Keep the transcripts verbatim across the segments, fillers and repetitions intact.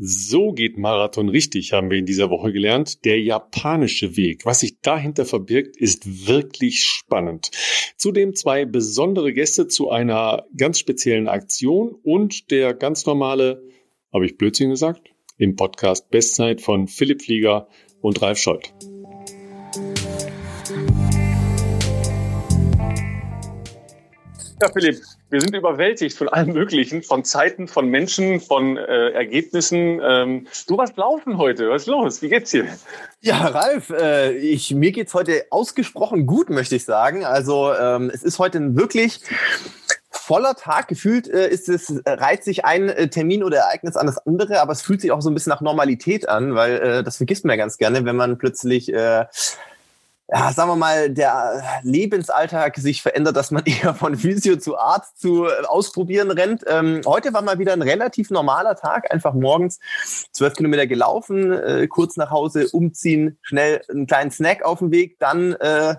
So geht Marathon richtig, haben wir in dieser Woche gelernt. Der japanische Weg. Was sich dahinter verbirgt, ist wirklich spannend. Zudem zwei besondere Gäste zu einer ganz speziellen Aktion und der ganz normale, habe ich Blödsinn gesagt, im Podcast Bestzeit von Philipp Flieger und Ralf Scholz. Ja, Philipp, wir sind überwältigt von allem Möglichen, von Zeiten, von Menschen, von äh, Ergebnissen. Ähm, du warst laufen heute. Was ist los? Wie geht's dir? Ja, Ralf, äh, ich, mir geht's heute ausgesprochen gut, möchte ich sagen. Also ähm, es ist heute ein wirklich voller Tag. Gefühlt äh, ist es, äh, reiht sich ein äh, Termin oder Ereignis an das andere, aber es fühlt sich auch so ein bisschen nach Normalität an, weil äh, das vergisst man ja ganz gerne, wenn man plötzlich... Äh, ja, sagen wir mal, der Lebensalltag sich verändert, dass man eher von Physio zu Arzt zu äh, Ausprobieren rennt. Ähm, heute war mal wieder ein relativ normaler Tag, einfach morgens zwölf Kilometer gelaufen, äh, kurz nach Hause umziehen, schnell einen kleinen Snack auf dem Weg, dann äh,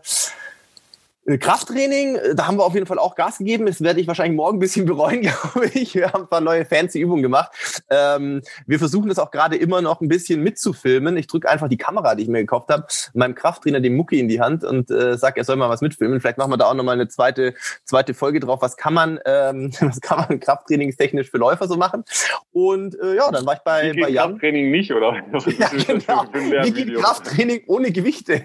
Krafttraining, da haben wir auf jeden Fall auch Gas gegeben. Das werde ich wahrscheinlich morgen ein bisschen bereuen, glaube ich. Wir haben ein paar neue fancy Übungen gemacht. Ähm, wir versuchen das auch gerade immer noch ein bisschen mitzufilmen. Ich drücke einfach die Kamera, die ich mir gekauft habe, meinem Krafttrainer, dem Mucki, in die Hand und äh, sage, er soll mal was mitfilmen. Vielleicht machen wir da auch nochmal eine zweite zweite Folge drauf. Was kann man ähm, was kann man krafttrainingstechnisch für Läufer so machen? Und äh, ja, dann war ich bei, Wie bei Jan. Krafttraining nicht, oder? Ja, genau. Wie geht Krafttraining ohne Gewichte?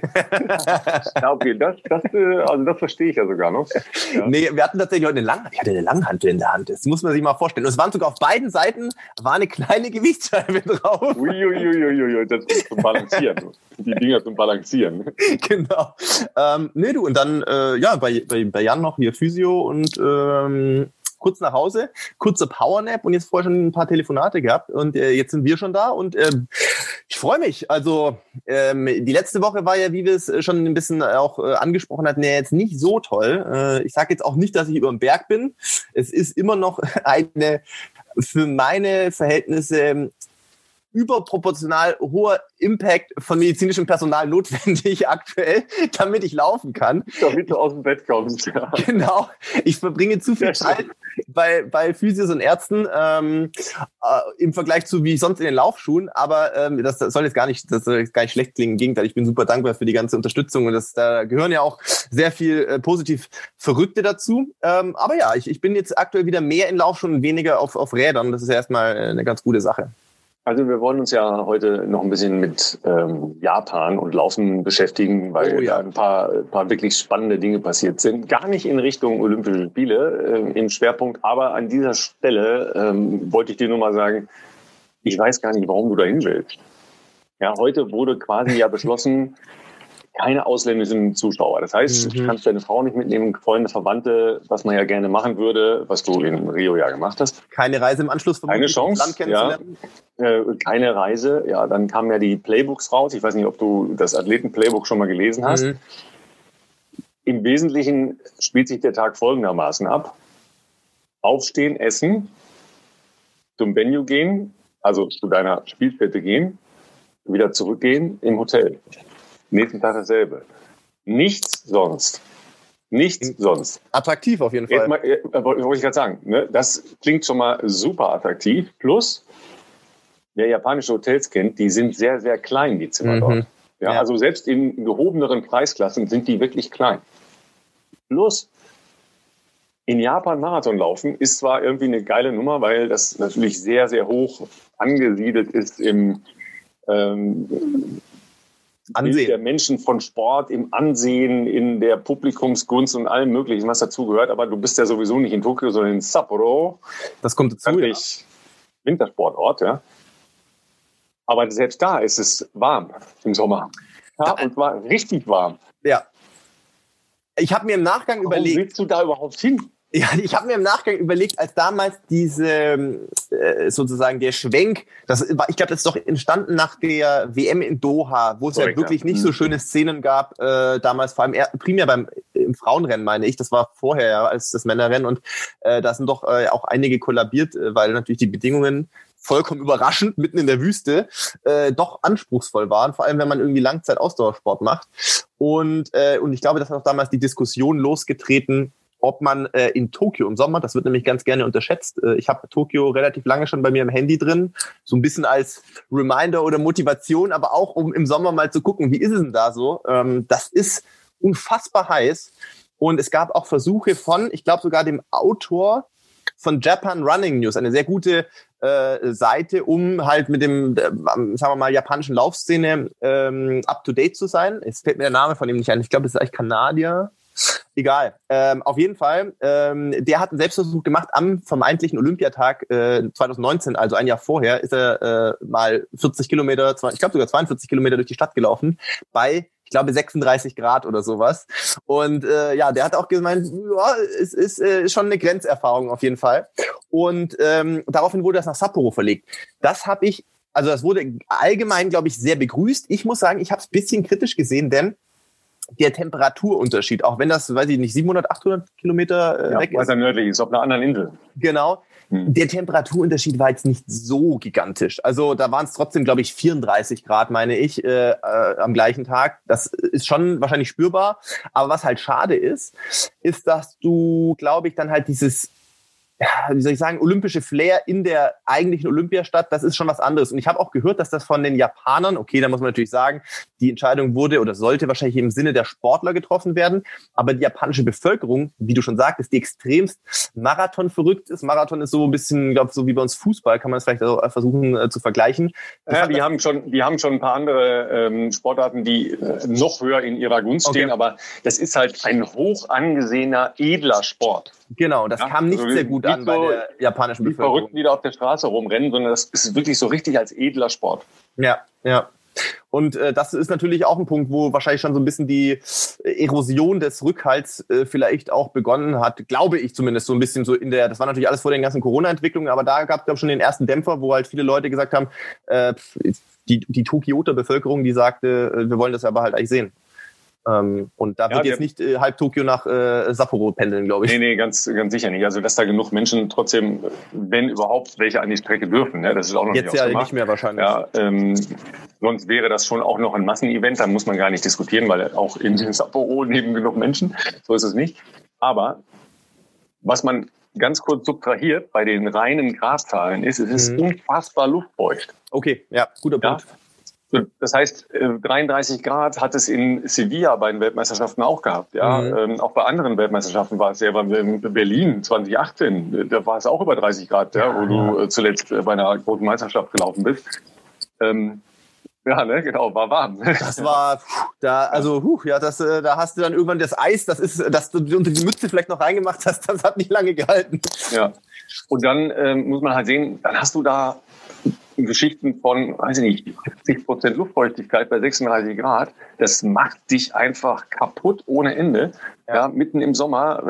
Ja, okay, das, das, also das verstehe ich ja sogar noch. Ja. Nee, wir hatten tatsächlich heute eine Langhantel. Ich hatte eine Langhantel in der Hand. Das muss man sich mal vorstellen. Und es waren sogar auf beiden Seiten war eine kleine Gewichtsscheibe drauf. Uiuiuiui, das ist zum Balancieren. Die Dinger zum Balancieren. Genau. Ähm, nee, du, und dann, äh, ja, bei, bei, bei Jan noch hier Physio und ähm, kurz nach Hause, kurzer Powernap und jetzt vorher schon ein paar Telefonate gehabt und äh, jetzt sind wir schon da und äh, ich freue mich. Also ähm, die letzte Woche war ja, wie wir es schon ein bisschen auch äh, angesprochen hatten, ja jetzt nicht so toll. Äh, ich sage jetzt auch nicht, dass ich über dem Berg bin. Es ist immer noch eine für meine Verhältnisse überproportional hoher Impact von medizinischem Personal notwendig aktuell, damit ich laufen kann. Damit du aus dem Bett kommst. Ja. Genau. Ich verbringe zu viel Zeit bei, bei Physios und Ärzten ähm, äh, im Vergleich zu wie sonst in den Laufschuhen. Aber ähm, das, das soll jetzt gar nicht, das soll jetzt gar nicht schlecht klingen. Im Gegenteil, ich bin super dankbar für die ganze Unterstützung und das, da gehören ja auch sehr viel äh, positiv Verrückte dazu. Ähm, aber ja, ich, ich bin jetzt aktuell wieder mehr in Laufschuhen und weniger auf, auf Rädern. Das ist ja erstmal eine ganz gute Sache. Also wir wollen uns ja heute noch ein bisschen mit ähm, Japan und Laufen beschäftigen, weil oh, ja. da ein paar, paar wirklich spannende Dinge passiert sind. Gar nicht in Richtung Olympische Spiele äh, im Schwerpunkt, aber an dieser Stelle ähm, wollte ich dir nur mal sagen, ich weiß gar nicht, warum du dahin willst. Ja, heute wurde quasi ja beschlossen, keine ausländischen Zuschauer. Das heißt, du mhm. kannst deine Frau nicht mitnehmen, Freunde, Verwandte, was man ja gerne machen würde, was du in Rio ja gemacht hast. Keine Reise im Anschluss keine Chance, Land kennenzulernen. Ja. Äh, keine Reise. Ja, dann kamen ja die Playbooks raus. Ich weiß nicht, ob du das Athleten-Playbook schon mal gelesen hast. Mhm. Im Wesentlichen spielt sich der Tag folgendermaßen ab. Aufstehen, essen, zum Venue gehen, also zu deiner Spielstätte gehen, wieder zurückgehen im Hotel. Nächsten Tag dasselbe. Nichts sonst. Nichts sonst. Attraktiv auf jeden Fall. Jetzt mal, äh, wollte ich gerade sagen, ne? Das klingt schon mal super attraktiv. Plus, wer japanische Hotels kennt, die sind sehr, sehr klein, die Zimmer mhm. dort. Ja, ja. Also selbst in gehobeneren Preisklassen sind die wirklich klein. Plus, in Japan Marathon laufen ist zwar irgendwie eine geile Nummer, weil das natürlich sehr, sehr hoch angesiedelt ist im ähm, Ansehen der Menschen von Sport, im Ansehen, in der Publikumsgunst und allem Möglichen, was dazugehört. Aber du bist ja sowieso nicht in Tokio, sondern in Sapporo. Das kommt dazu, ja. Wintersportort, ja. Aber selbst da ist es warm im Sommer. Ja, und zwar richtig warm. Ja. Ich habe mir im Nachgang Warum überlegt... willst du da überhaupt hin? Ja, ich habe mir im Nachgang überlegt, als damals diese äh, sozusagen der Schwenk, das war, ich glaube, das ist doch entstanden nach der W M in Doha, wo es Correct, ja wirklich ja. nicht so schöne Szenen gab, äh, damals vor allem eher, primär beim im Frauenrennen, meine ich, das war vorher ja als das Männerrennen und äh, da sind doch äh, auch einige kollabiert, äh, weil natürlich die Bedingungen vollkommen überraschend mitten in der Wüste äh, doch anspruchsvoll waren, vor allem wenn man irgendwie Langzeit-Ausdauersport macht und äh, und ich glaube, das hat auch damals die Diskussion losgetreten, ob man äh, in Tokio im Sommer, das wird nämlich ganz gerne unterschätzt, äh, ich habe Tokio relativ lange schon bei mir im Handy drin, so ein bisschen als Reminder oder Motivation, aber auch um im Sommer mal zu gucken, wie ist es denn da so? Ähm, das ist unfassbar heiß und es gab auch Versuche von, ich glaube sogar dem Autor von Japan Running News, eine sehr gute äh, Seite, um halt mit dem, äh, sagen wir mal, japanischen Laufszene ähm, up to date zu sein. Jetzt fällt mir der Name von ihm nicht ein. Ich glaube, das ist eigentlich Kanadier. Egal. Ähm, auf jeden Fall, ähm, der hat einen Selbstversuch gemacht am vermeintlichen Olympiatag äh, zwanzig neunzehn, also ein Jahr vorher, ist er äh, mal vierzig Kilometer, ich glaube sogar zweiundvierzig Kilometer durch die Stadt gelaufen, bei, ich glaube, sechsunddreißig Grad oder sowas. Und äh, ja, der hat auch gemeint, ja, es ist äh, schon eine Grenzerfahrung auf jeden Fall. Und ähm, daraufhin wurde das nach Sapporo verlegt. Das habe ich, also das wurde allgemein, glaube ich, sehr begrüßt. Ich muss sagen, ich habe es ein bisschen kritisch gesehen, denn der Temperaturunterschied, auch wenn das, weiß ich nicht, siebenhundert, achthundert Kilometer äh, ja, weg ist. Weiter nördlich ist, auf einer anderen Insel. Genau. Hm. Der Temperaturunterschied war jetzt nicht so gigantisch. Also da waren es trotzdem, glaube ich, vierunddreißig Grad, meine ich, äh, äh, am gleichen Tag. Das ist schon wahrscheinlich spürbar. Aber was halt schade ist, ist, dass du, glaube ich, dann halt dieses, ja, wie soll ich sagen, olympische Flair in der eigentlichen Olympiastadt, das ist schon was anderes. Und ich habe auch gehört, dass das von den Japanern, okay, da muss man natürlich sagen, die Entscheidung wurde oder sollte wahrscheinlich im Sinne der Sportler getroffen werden, aber die japanische Bevölkerung, wie du schon sagtest, die extremst Marathon verrückt ist. Marathon ist so ein bisschen, glaube ich, so wie bei uns Fußball, kann man es vielleicht auch versuchen äh, zu vergleichen. Das ja, die haben schon, die haben schon ein paar andere ähm, Sportarten, die äh, noch höher in ihrer Gunst okay. stehen, aber das ist halt ein hoch angesehener, edler Sport. Genau, das ja, kam nicht also sehr gut an bei so der japanischen die Bevölkerung. Verrückten, die da auf der Straße rumrennen, sondern das ist wirklich so richtig als edler Sport. Ja, ja. Und äh, das ist natürlich auch ein Punkt, wo wahrscheinlich schon so ein bisschen die Erosion des Rückhalts äh, vielleicht auch begonnen hat, glaube ich zumindest so ein bisschen so in der, das war natürlich alles vor den ganzen Corona-Entwicklungen, aber da gab es, glaube ich, schon den ersten Dämpfer, wo halt viele Leute gesagt haben, äh, die, die Tokioter Bevölkerung, die sagte, äh, wir wollen das aber halt eigentlich sehen. Ähm, und da wird ja, jetzt nicht äh, halb Tokio nach äh, Sapporo pendeln, glaube ich. Nee, nee, ganz, ganz sicher nicht. Also, dass da genug Menschen trotzdem, wenn überhaupt, welche an die Strecke dürfen, ne? Das ist auch noch jetzt nicht ja ausgemacht. Nicht mehr wahrscheinlich. Ja, ähm, sonst wäre das schon auch noch ein Massenevent, da muss man gar nicht diskutieren, weil auch in Sapporo leben genug Menschen. So ist es nicht. Aber was man ganz kurz subtrahiert bei den reinen Gradzahlen ist, es ist mhm. unfassbar luftfeucht. Okay, ja, guter Punkt. Ja? Das heißt, dreiunddreißig Grad hat es in Sevilla bei den Weltmeisterschaften auch gehabt. Ja, mhm. ähm, auch bei anderen Weltmeisterschaften war es ja, in Berlin zwanzig achtzehn, da war es auch über dreißig Grad, ja, wo du äh, zuletzt bei einer großen Meisterschaft gelaufen bist. Ähm, ja, ne, genau, war warm. Das war, pff, da, also, huh, ja, das, äh, da hast du dann irgendwann das Eis, das ist, dass du unter die Mütze vielleicht noch reingemacht hast, das hat nicht lange gehalten. Ja, und dann ähm, muss man halt sehen, dann hast du da Geschichten von, weiß ich nicht, siebzig Prozent Luftfeuchtigkeit bei sechsunddreißig Grad, das macht dich einfach kaputt ohne Ende. Ja, ja mitten im Sommer.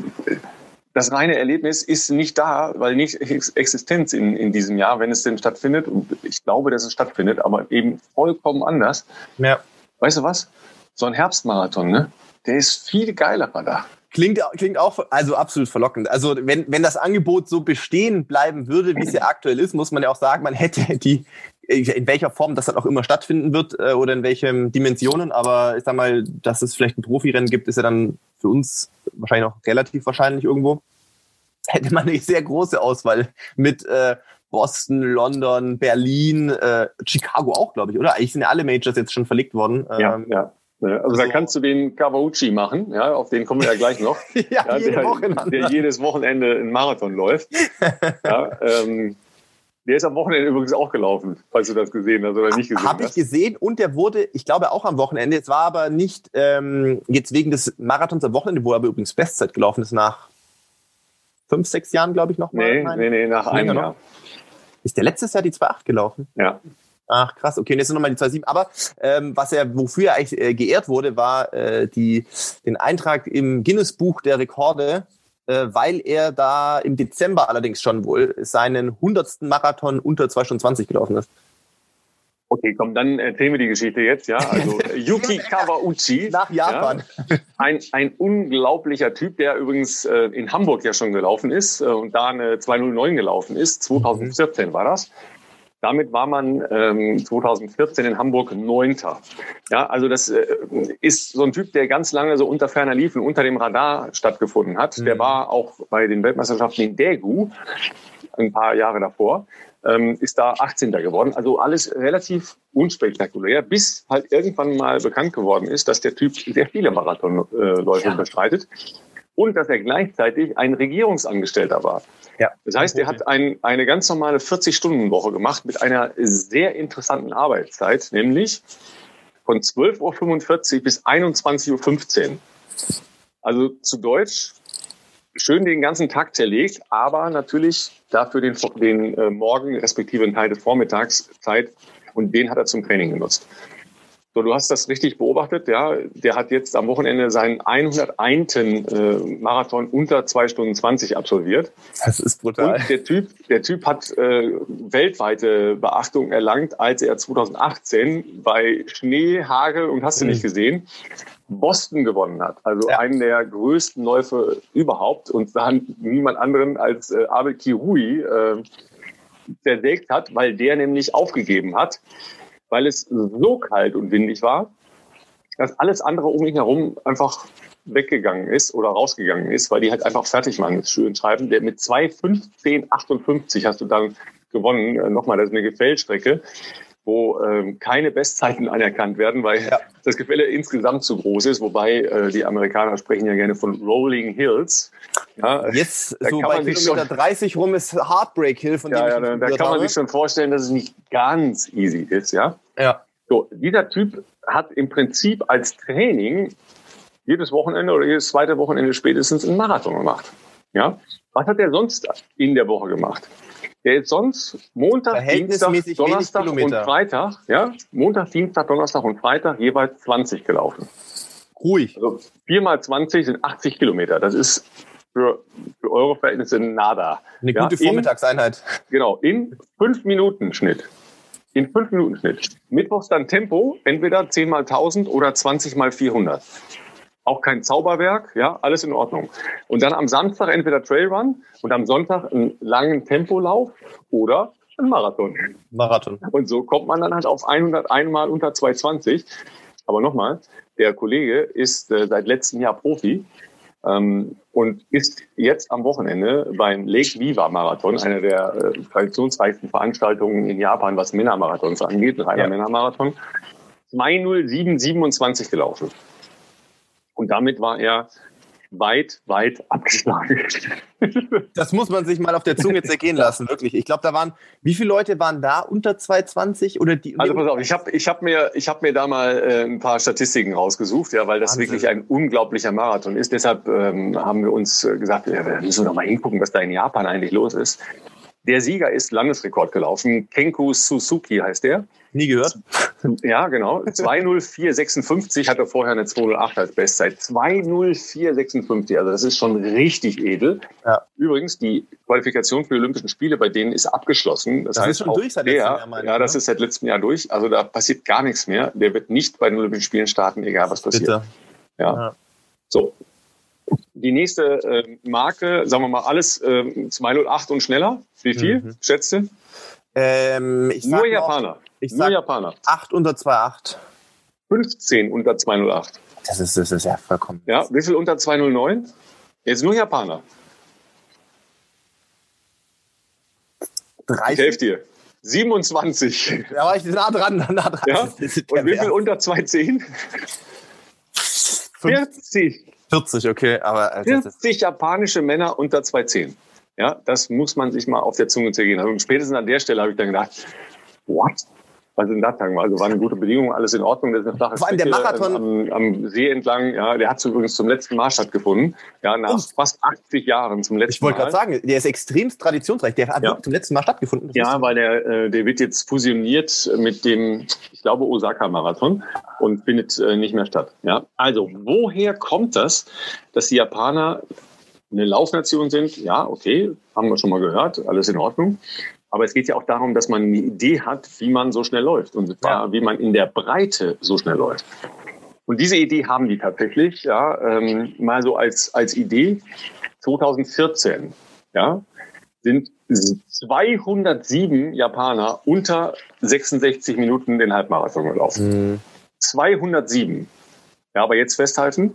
Das reine Erlebnis ist nicht da, weil nicht Existenz in, in diesem Jahr, wenn es denn stattfindet. Und ich glaube, dass es stattfindet, aber eben vollkommen anders. Ja. Weißt du was? So ein Herbstmarathon, ne? Der ist viel geiler da. Klingt, klingt auch also absolut verlockend. Also wenn, wenn das Angebot so bestehen bleiben würde, wie es ja aktuell ist, muss man ja auch sagen, man hätte die, in welcher Form das dann auch immer stattfinden wird äh, oder in welchen Dimensionen. Aber ich sag mal, dass es vielleicht ein Profirennen gibt, ist ja dann für uns wahrscheinlich noch relativ wahrscheinlich irgendwo. Hätte man eine sehr große Auswahl mit äh, Boston, London, Berlin, äh, Chicago auch, glaube ich, oder? Eigentlich sind ja alle Majors jetzt schon verlegt worden. Ja, ähm, ja. Also, also da kannst du den Kawauchi machen, ja, auf den kommen wir ja gleich noch. ja, ja jede der, Woche der jedes Wochenende einen Marathon läuft. ja, ähm, der ist am Wochenende übrigens auch gelaufen, falls du das gesehen hast oder nicht gesehen Hab hast. Habe ich gesehen und der wurde, ich glaube auch am Wochenende, es war aber nicht ähm, jetzt wegen des Marathons am Wochenende, wo er aber übrigens Bestzeit gelaufen ist nach fünf, sechs Jahren, glaube ich, nochmal. Nee, nee, nee, nach einem Jahr. Ist der letztes Jahr die zwei acht gelaufen? Ja. Ach krass, okay, und jetzt nochmal die zwei sieben. Aber ähm, was er, wofür er eigentlich äh, geehrt wurde, war äh, die den Eintrag im Guinness-Buch der Rekorde, äh, weil er da im Dezember allerdings schon wohl seinen hundertsten Marathon unter zwei Stunden zwanzig gelaufen ist. Okay, komm, dann erzählen wir die Geschichte jetzt. Ja, also Yuki Kawauchi. Nach Japan. Ja, ein, ein unglaublicher Typ, der übrigens äh, in Hamburg ja schon gelaufen ist äh, und da eine zwei null neun gelaufen ist. zwanzig vierzehn war das. Damit war man ähm, zweitausendvierzehn in Hamburg Neunter. Ja, also das äh, ist so ein Typ, der ganz lange so unter ferner Liefen, unter dem Radar stattgefunden hat. Mhm. Der war auch bei den Weltmeisterschaften in Daegu ein paar Jahre davor, ähm, ist da achtzehnter geworden. Also alles relativ unspektakulär, bis halt irgendwann mal bekannt geworden ist, dass der Typ sehr viele Marathonläufe äh, ja. bestreitet. Und dass er gleichzeitig ein Regierungsangestellter war. Ja. Das heißt, er hat ein, eine ganz normale vierzig-Stunden-Woche gemacht mit einer sehr interessanten Arbeitszeit, nämlich von zwölf Uhr fünfundvierzig bis einundzwanzig Uhr fünfzehn. Also zu Deutsch, schön den ganzen Tag zerlegt, aber natürlich dafür den, den äh, Morgen respektive einen Teil des Vormittags Zeit, und den hat er zum Training genutzt. So, du hast das richtig beobachtet, ja. Der hat jetzt am Wochenende seinen hunderteinten Äh, Marathon unter zwei Stunden zwanzig absolviert. Das ist brutal. Und der Typ, der Typ hat äh, weltweite Beachtung erlangt, als er zweitausendachtzehn bei Schnee, Hagel und hast du mhm. nicht gesehen, Boston gewonnen hat. Also ja. einen der größten Läufe überhaupt, und dann niemand anderen als äh, Abel Kirui äh, zersägt hat, weil der nämlich aufgegeben hat, weil es so kalt und windig war, dass alles andere um ihn herum einfach weggegangen ist oder rausgegangen ist, weil die halt einfach fertig waren mit schön schreiben. Der mit zwei fünfzehn achtundfünfzig hast du dann gewonnen. Nochmal, das ist eine Gefällstrecke, wo ähm, keine Bestzeiten anerkannt werden, weil ja. das Gefälle insgesamt zu groß ist. Wobei äh, die Amerikaner sprechen ja gerne von Rolling Hills. Ja, jetzt so bei Kilometer dreißig rum ist Heartbreak Hill, von dem ja, ich ja, da, da kann man habe. sich schon vorstellen, dass es nicht ganz easy ist. Ja. Ja. So, dieser Typ hat im Prinzip als Training jedes Wochenende oder jedes zweite Wochenende spätestens einen Marathon gemacht. Ja. Was hat er sonst in der Woche gemacht? Der ist sonst Montag, Dienstag, Donnerstag und Freitag, ja, Montag, Dienstag, Donnerstag und Freitag jeweils zwanzig gelaufen. Ruhig. Also vier mal zwanzig sind achtzig Kilometer. Das ist für, für eure Verhältnisse nada. Eine ja, gute Vormittagseinheit. In, genau, in fünf Minuten Schnitt. In fünf Minuten Schnitt. Mittwochs dann Tempo, entweder zehn mal tausend oder zwanzig mal vierhundert. Auch kein Zauberwerk, ja, alles in Ordnung. Und dann am Samstag entweder Trailrun und am Sonntag einen langen Tempolauf oder einen Marathon. Marathon. Und so kommt man dann halt auf hunderteins Mal unter zwei zwanzig. Aber nochmal, der Kollege ist äh, seit letztem Jahr Profi ähm, und ist jetzt am Wochenende beim Lake Viva Marathon, einer der äh, traditionsreichsten Veranstaltungen in Japan, was Männermarathons angeht, ein reiner ja. Männermarathon, zwei null sieben siebenundzwanzig gelaufen. Und damit war er weit, weit abgeschlagen. Das muss man sich mal auf der Zunge zergehen lassen, wirklich. Ich glaube, da waren, wie viele Leute waren da unter zwei zwanzig? Oder die? Also pass auf, ich habe ich hab mir, ich hab mir da mal äh, ein paar Statistiken rausgesucht, ja, weil das Wahnsinn. Wirklich ein unglaublicher Marathon ist. Deshalb ähm, haben wir uns äh, gesagt, ja, wir müssen doch mal hingucken, was da in Japan eigentlich los ist. Der Sieger ist Landesrekord gelaufen. Kenku Suzuki heißt der. Nie gehört. Ja, genau. zwei null vier sechsundfünfzig hatte vorher eine zwei null acht als Bestzeit. zwei null vier sechsundfünfzig, also das ist schon richtig edel. Ja. Übrigens, die Qualifikation für die Olympischen Spiele bei denen ist abgeschlossen. Das, das heißt, ist schon durch seit letztem Jahr, meine ich, ja, das ist seit letztem Jahr durch. Also da passiert gar nichts mehr. Der wird nicht bei den Olympischen Spielen starten, egal was passiert. Bitte. Ja. ja. So. Die nächste äh, Marke, sagen wir mal, alles äh, zwei null acht und schneller. Wie viel, mhm. schätzt du? Ähm, ich Nur Japaner. Ich Nur Japaner. acht unter zwei acht. fünfzehn unter zwei null acht. Das ist, das ist ja vollkommen. Ja, wie viel unter zwei null neun? Jetzt nur Japaner. dreißig. Ich helfe dir. siebenundzwanzig. Da war ich nah dran. Nah dran. Ja? Und wie viel unter zwei zehn? vierzig. vierzig, okay. Aber vierzig japanische Männer unter zwei zehn. Ja, das muss man sich mal auf der Zunge zergehen. Also spätestens an der Stelle habe ich dann gedacht, what? Was sind das? Also waren gute Bedingungen, alles in Ordnung. Das ist eine flache Vor allem der Marathon am, am See entlang. Ja, der hat übrigens zum letzten Mal stattgefunden. Ja, nach oh. fast achtzig Jahren zum letzten Mal. Ich wollte gerade sagen, der ist extremst traditionsreich. Der hat ja. zum letzten Mal stattgefunden. Ja, weil der, der wird jetzt fusioniert mit dem, ich glaube, Osaka-Marathon und findet nicht mehr statt. Ja, also woher kommt das, dass die Japaner eine Laufnation sind? Ja, okay, haben wir schon mal gehört, alles in Ordnung. Aber es geht ja auch darum, dass man eine Idee hat, wie man so schnell läuft. Und zwar, ja. wie man in der Breite so schnell läuft. Und diese Idee haben die tatsächlich, ja, ähm, mal so als, als Idee. zwanzig vierzehn, ja, sind zweihundertsieben Japaner unter sechsundsechzig Minuten den Halbmarathon gelaufen. Mhm. zweihundertsieben. Ja, aber jetzt festhalten,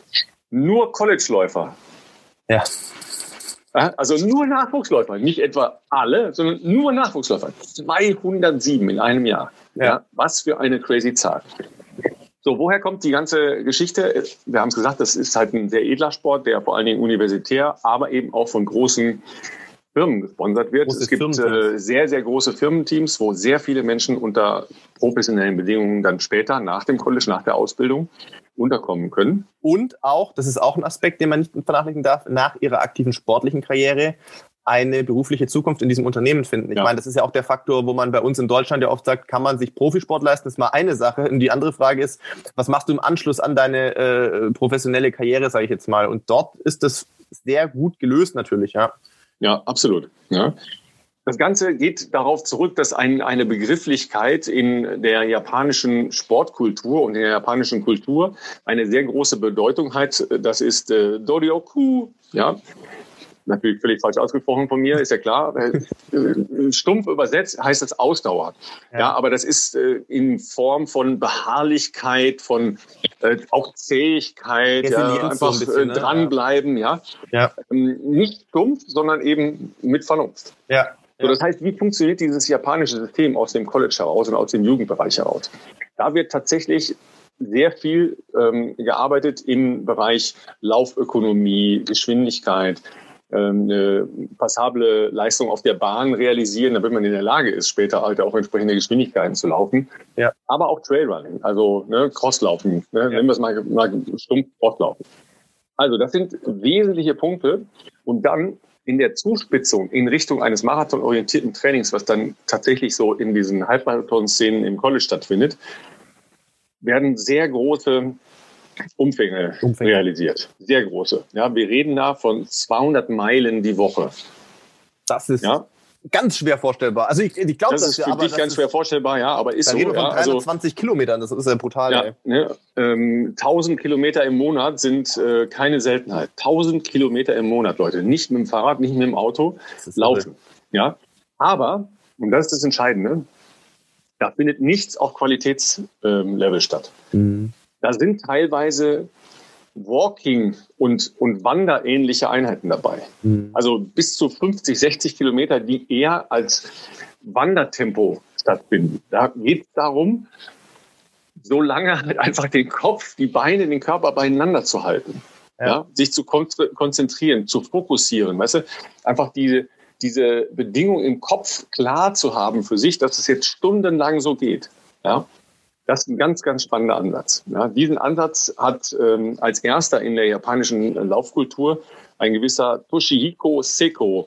nur College-Läufer. Ja. Also nur Nachwuchsläufer, nicht etwa alle, sondern nur Nachwuchsläufer. zweihundertsieben in einem Jahr. Ja. Ja, was für eine crazy Zahl. So, woher kommt die ganze Geschichte? Wir haben es gesagt, das ist halt ein sehr edler Sport, der vor allen Dingen universitär, aber eben auch von großen Firmen gesponsert wird. Große es gibt äh, sehr, sehr große Firmenteams, wo sehr viele Menschen unter professionellen Bedingungen dann später, nach dem College, nach der Ausbildung, unterkommen können. Und auch, das ist auch ein Aspekt, den man nicht vernachlässigen darf, nach ihrer aktiven sportlichen Karriere eine berufliche Zukunft in diesem Unternehmen finden. Ich ja. meine, das ist ja auch der Faktor, wo man bei uns in Deutschland ja oft sagt, kann man sich Profisport leisten? Das ist mal eine Sache. Und die andere Frage ist, was machst du im Anschluss an deine äh, professionelle Karriere, sage ich jetzt mal. Und dort ist das sehr gut gelöst natürlich, ja. Ja, absolut. Ja. Das Ganze geht darauf zurück, dass ein, eine Begrifflichkeit in der japanischen Sportkultur und in der japanischen Kultur eine sehr große Bedeutung hat. Das ist äh, Doryoku, ja. Natürlich völlig falsch ausgesprochen von mir, ist ja klar. Stumpf übersetzt heißt das Ausdauer. Ja, ja, aber das ist äh, in Form von Beharrlichkeit, von äh, auch Zähigkeit, ja, einfach so ein bisschen, äh, dranbleiben. Ne? Ja. Ja. Ähm, nicht stumpf, sondern eben mit Vernunft. Ja. So, das heißt, wie funktioniert dieses japanische System aus dem College heraus und aus dem Jugendbereich heraus? Da wird tatsächlich sehr viel ähm, gearbeitet im Bereich Laufökonomie, Geschwindigkeit, eine passable Leistung auf der Bahn realisieren, damit man in der Lage ist, später halt auch entsprechende Geschwindigkeiten zu laufen. Ja. Aber auch Trailrunning, also ne, Crosslaufen, ne, ja. nennen wir es mal, mal stumpf Crosslaufen. Also das sind wesentliche Punkte. Und dann in der Zuspitzung in Richtung eines marathonorientierten Trainings, was dann tatsächlich so in diesen Halbmarathon-Szenen im College stattfindet, werden sehr große Umfänge, Umfänge realisiert. Sehr große. Ja, wir reden da von zweihundert Meilen die Woche. Das ist ja ganz schwer vorstellbar. Also ich, ich glaube, das, das ist für ja, dich ganz ist, schwer vorstellbar, ja, aber ist da so. Reden wir von ja, dreihundertzwanzig also, Kilometern, das ist ja brutal. Ja, ne, ähm, tausend Kilometer im Monat sind äh, keine Seltenheit. tausend Kilometer im Monat, Leute. Nicht mit dem Fahrrad, nicht mit dem Auto, laufen. Ja, aber, und das ist das Entscheidende, da findet nichts auf Qualitätslevel ähm, statt. Mhm. Da sind teilweise Walking- und, und Wanderähnliche Einheiten dabei. Mhm. Also bis zu fünfzig, sechzig Kilometer, die eher als Wandertempo stattfinden. Da geht es darum, so lange halt einfach den Kopf, die Beine, den Körper beieinander zu halten. Ja. Ja, sich zu kon- konzentrieren, zu fokussieren. Weißt du, einfach diese, diese Bedingung im Kopf klar zu haben für sich, dass es jetzt stundenlang so geht. Ja. Das ist ein ganz, ganz spannender Ansatz. Ja, diesen Ansatz hat ähm, als erster in der japanischen Laufkultur ein gewisser Toshihiko Seko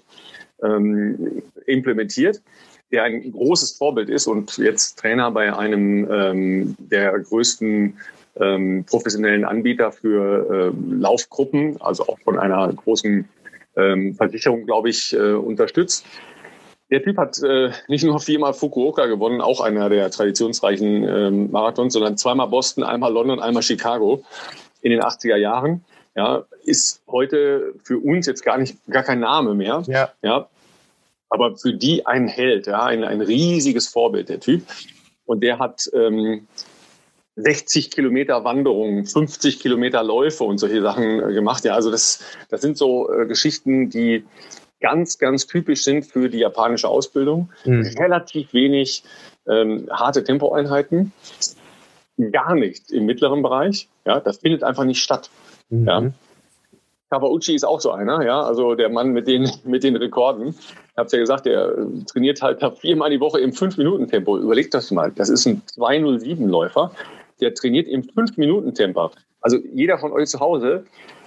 ähm, implementiert, der ein großes Vorbild ist und jetzt Trainer bei einem ähm, der größten ähm, professionellen Anbieter für äh, Laufgruppen, also auch von einer großen ähm, Versicherung, glaube ich, äh, unterstützt. Der Typ hat äh, nicht nur viermal Fukuoka gewonnen, auch einer der traditionsreichen ähm, Marathons, sondern zweimal Boston, einmal London, einmal Chicago in den achtziger Jahren. Ja, ist heute für uns jetzt gar nicht gar kein Name mehr. Ja. Ja, aber für die ein Held, ja, ein, ein riesiges Vorbild, der Typ. Und der hat ähm, sechzig Kilometer Wanderungen, fünfzig Kilometer Läufe und solche Sachen äh, gemacht. Ja, also das, das sind so äh, Geschichten, die ganz, ganz typisch sind für die japanische Ausbildung. Mhm. Relativ wenig ähm, harte Tempoeinheiten. Gar nicht im mittleren Bereich. Ja, das findet einfach nicht statt. Mhm. Ja. Kawauchi ist auch so einer, ja, also der Mann mit den, mit den Rekorden. Ich habe es ja gesagt, der trainiert halt viermal die Woche im fünf Minuten Tempo. Überlegt das mal. Das ist ein zwei null sieben Läufer. Der trainiert im fünf Minuten Tempo. Also jeder von euch zu Hause,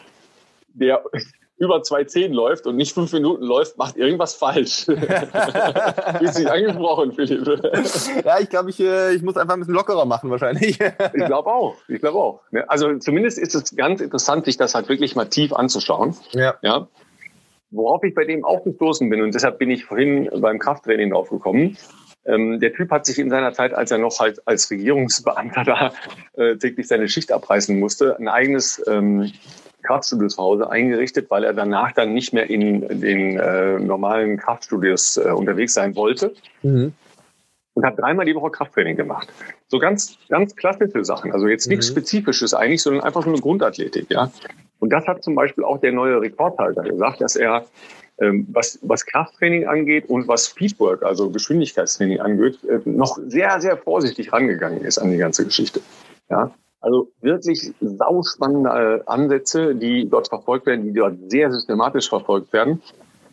der über zwei zehn läuft und nicht fünf Minuten läuft, macht irgendwas falsch. Du bist nicht angesprochen, Philipp. Ja, ich glaube, ich, ich muss einfach ein bisschen lockerer machen wahrscheinlich. Ich glaube auch. Ich glaube auch. Also zumindest ist es ganz interessant, sich das halt wirklich mal tief anzuschauen. Ja. Ja. Worauf ich bei dem auch gestoßen bin, und deshalb bin ich vorhin beim Krafttraining drauf gekommen. Ähm, der Typ hat sich in seiner Zeit, als er noch halt als Regierungsbeamter da äh, täglich seine Schicht abreißen musste, ein eigenes ähm, Kraftstudio zu Hause eingerichtet, weil er danach dann nicht mehr in den äh, normalen Kraftstudios äh, unterwegs sein wollte. Mhm. Und habe dreimal die Woche Krafttraining gemacht. So ganz, ganz klassische Sachen. Also jetzt nichts mhm. Spezifisches eigentlich, sondern einfach so eine Grundathletik, ja. Und das hat zum Beispiel auch der neue Rekordhalter gesagt, dass er, ähm, was, was Krafttraining angeht und was Speedwork, also Geschwindigkeitstraining angeht, äh, noch sehr, sehr vorsichtig rangegangen ist an die ganze Geschichte, ja. Also wirklich sauspannende Ansätze, die dort verfolgt werden, die dort sehr systematisch verfolgt werden.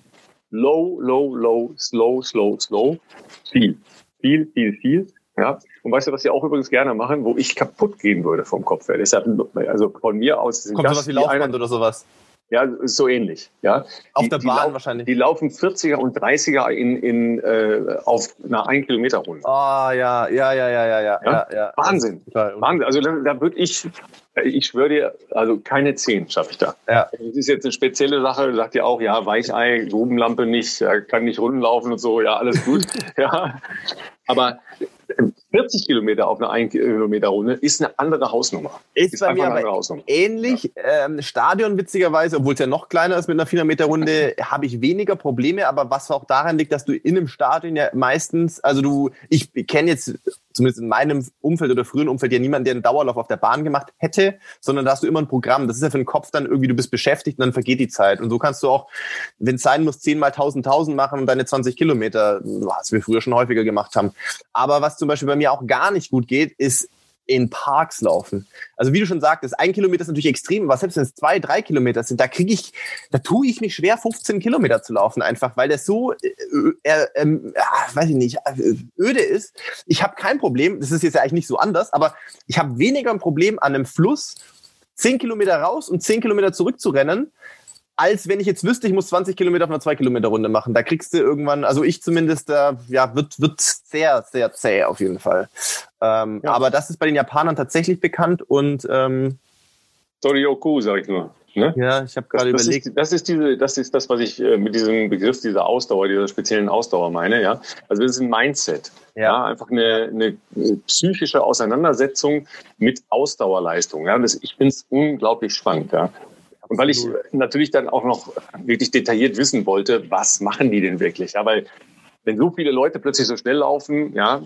Low, low, low, slow, slow, slow. Viel, viel, viel, viel. Ja. Und weißt du, was sie auch übrigens gerne machen, wo ich kaputt gehen würde vom Kopf her? Deshalb, also von mir aus sind Kommt das sowas wie Laufband oder sowas? Ja, ist so ähnlich. Ja. Auf die, der die Bahn lau- wahrscheinlich. Die laufen vierziger und dreißiger in, in, äh, auf einer ein Kilometer Runde. Ah, ja, ja, ja, ja, ja, ja, ja, ja. Wahnsinn. Wahnsinn. Also da, da würde ich, ich schwöre dir, also keine zehn schaffe ich da. Ja. Das ist jetzt eine spezielle Sache. Sagt ihr auch, ja, Weichei, Grubenlampe nicht, kann nicht Runden laufen und so, ja, alles gut. Ja. Aber vierzig Kilometer auf einer ein Kilometer Runde ist eine andere Hausnummer. Ist, ist bei mir aber ähnlich. Ja. Ähm, Stadion witzigerweise, obwohl es ja noch kleiner ist mit einer vierhundert Meter Runde, habe ich weniger Probleme. Aber was auch daran liegt, dass du in einem Stadion ja meistens, also du, ich kenne jetzt zumindest in meinem Umfeld oder früheren Umfeld ja niemanden, der einen Dauerlauf auf der Bahn gemacht hätte, sondern da hast du immer ein Programm. Das ist ja für den Kopf dann irgendwie, du bist beschäftigt und dann vergeht die Zeit. Und so kannst du auch, wenn es sein muss, zehn mal tausend, tausend machen und deine zwanzig Kilometer, was wir früher schon häufiger gemacht haben. Aber was zum Beispiel bei mir auch gar nicht gut geht, ist in Parks laufen. Also wie du schon sagtest, ein Kilometer ist natürlich extrem, aber selbst wenn es zwei, drei Kilometer sind, da kriege ich, da tue ich mich schwer, fünfzehn Kilometer zu laufen, einfach, weil das so, äh, äh, äh, weiß ich nicht, äh, öde ist. Ich habe kein Problem, das ist jetzt ja eigentlich nicht so anders, aber ich habe weniger ein Problem, an einem Fluss zehn Kilometer raus und zehn Kilometer zurückzurennen, als wenn ich jetzt wüsste, ich muss zwanzig Kilometer auf einer zwei Kilometer Runde machen. Da kriegst du irgendwann, also ich zumindest, äh, ja, wird, wird sehr, sehr zäh auf jeden Fall. Ähm, ja. Aber das ist bei den Japanern tatsächlich bekannt und ähm, Soryoku, sag ich nur. Ne? Ja, ich habe gerade überlegt. Ist, das ist diese, das ist das, was ich äh, mit diesem Begriff dieser Ausdauer, dieser speziellen Ausdauer meine, ja. Also das ist ein Mindset. Ja, ja einfach eine, eine psychische Auseinandersetzung mit Ausdauerleistung. Ja, das, ich finde es unglaublich spannend, ja. Und weil ich natürlich dann auch noch wirklich detailliert wissen wollte, was machen die denn wirklich? Ja, weil wenn so viele Leute plötzlich so schnell laufen, ja,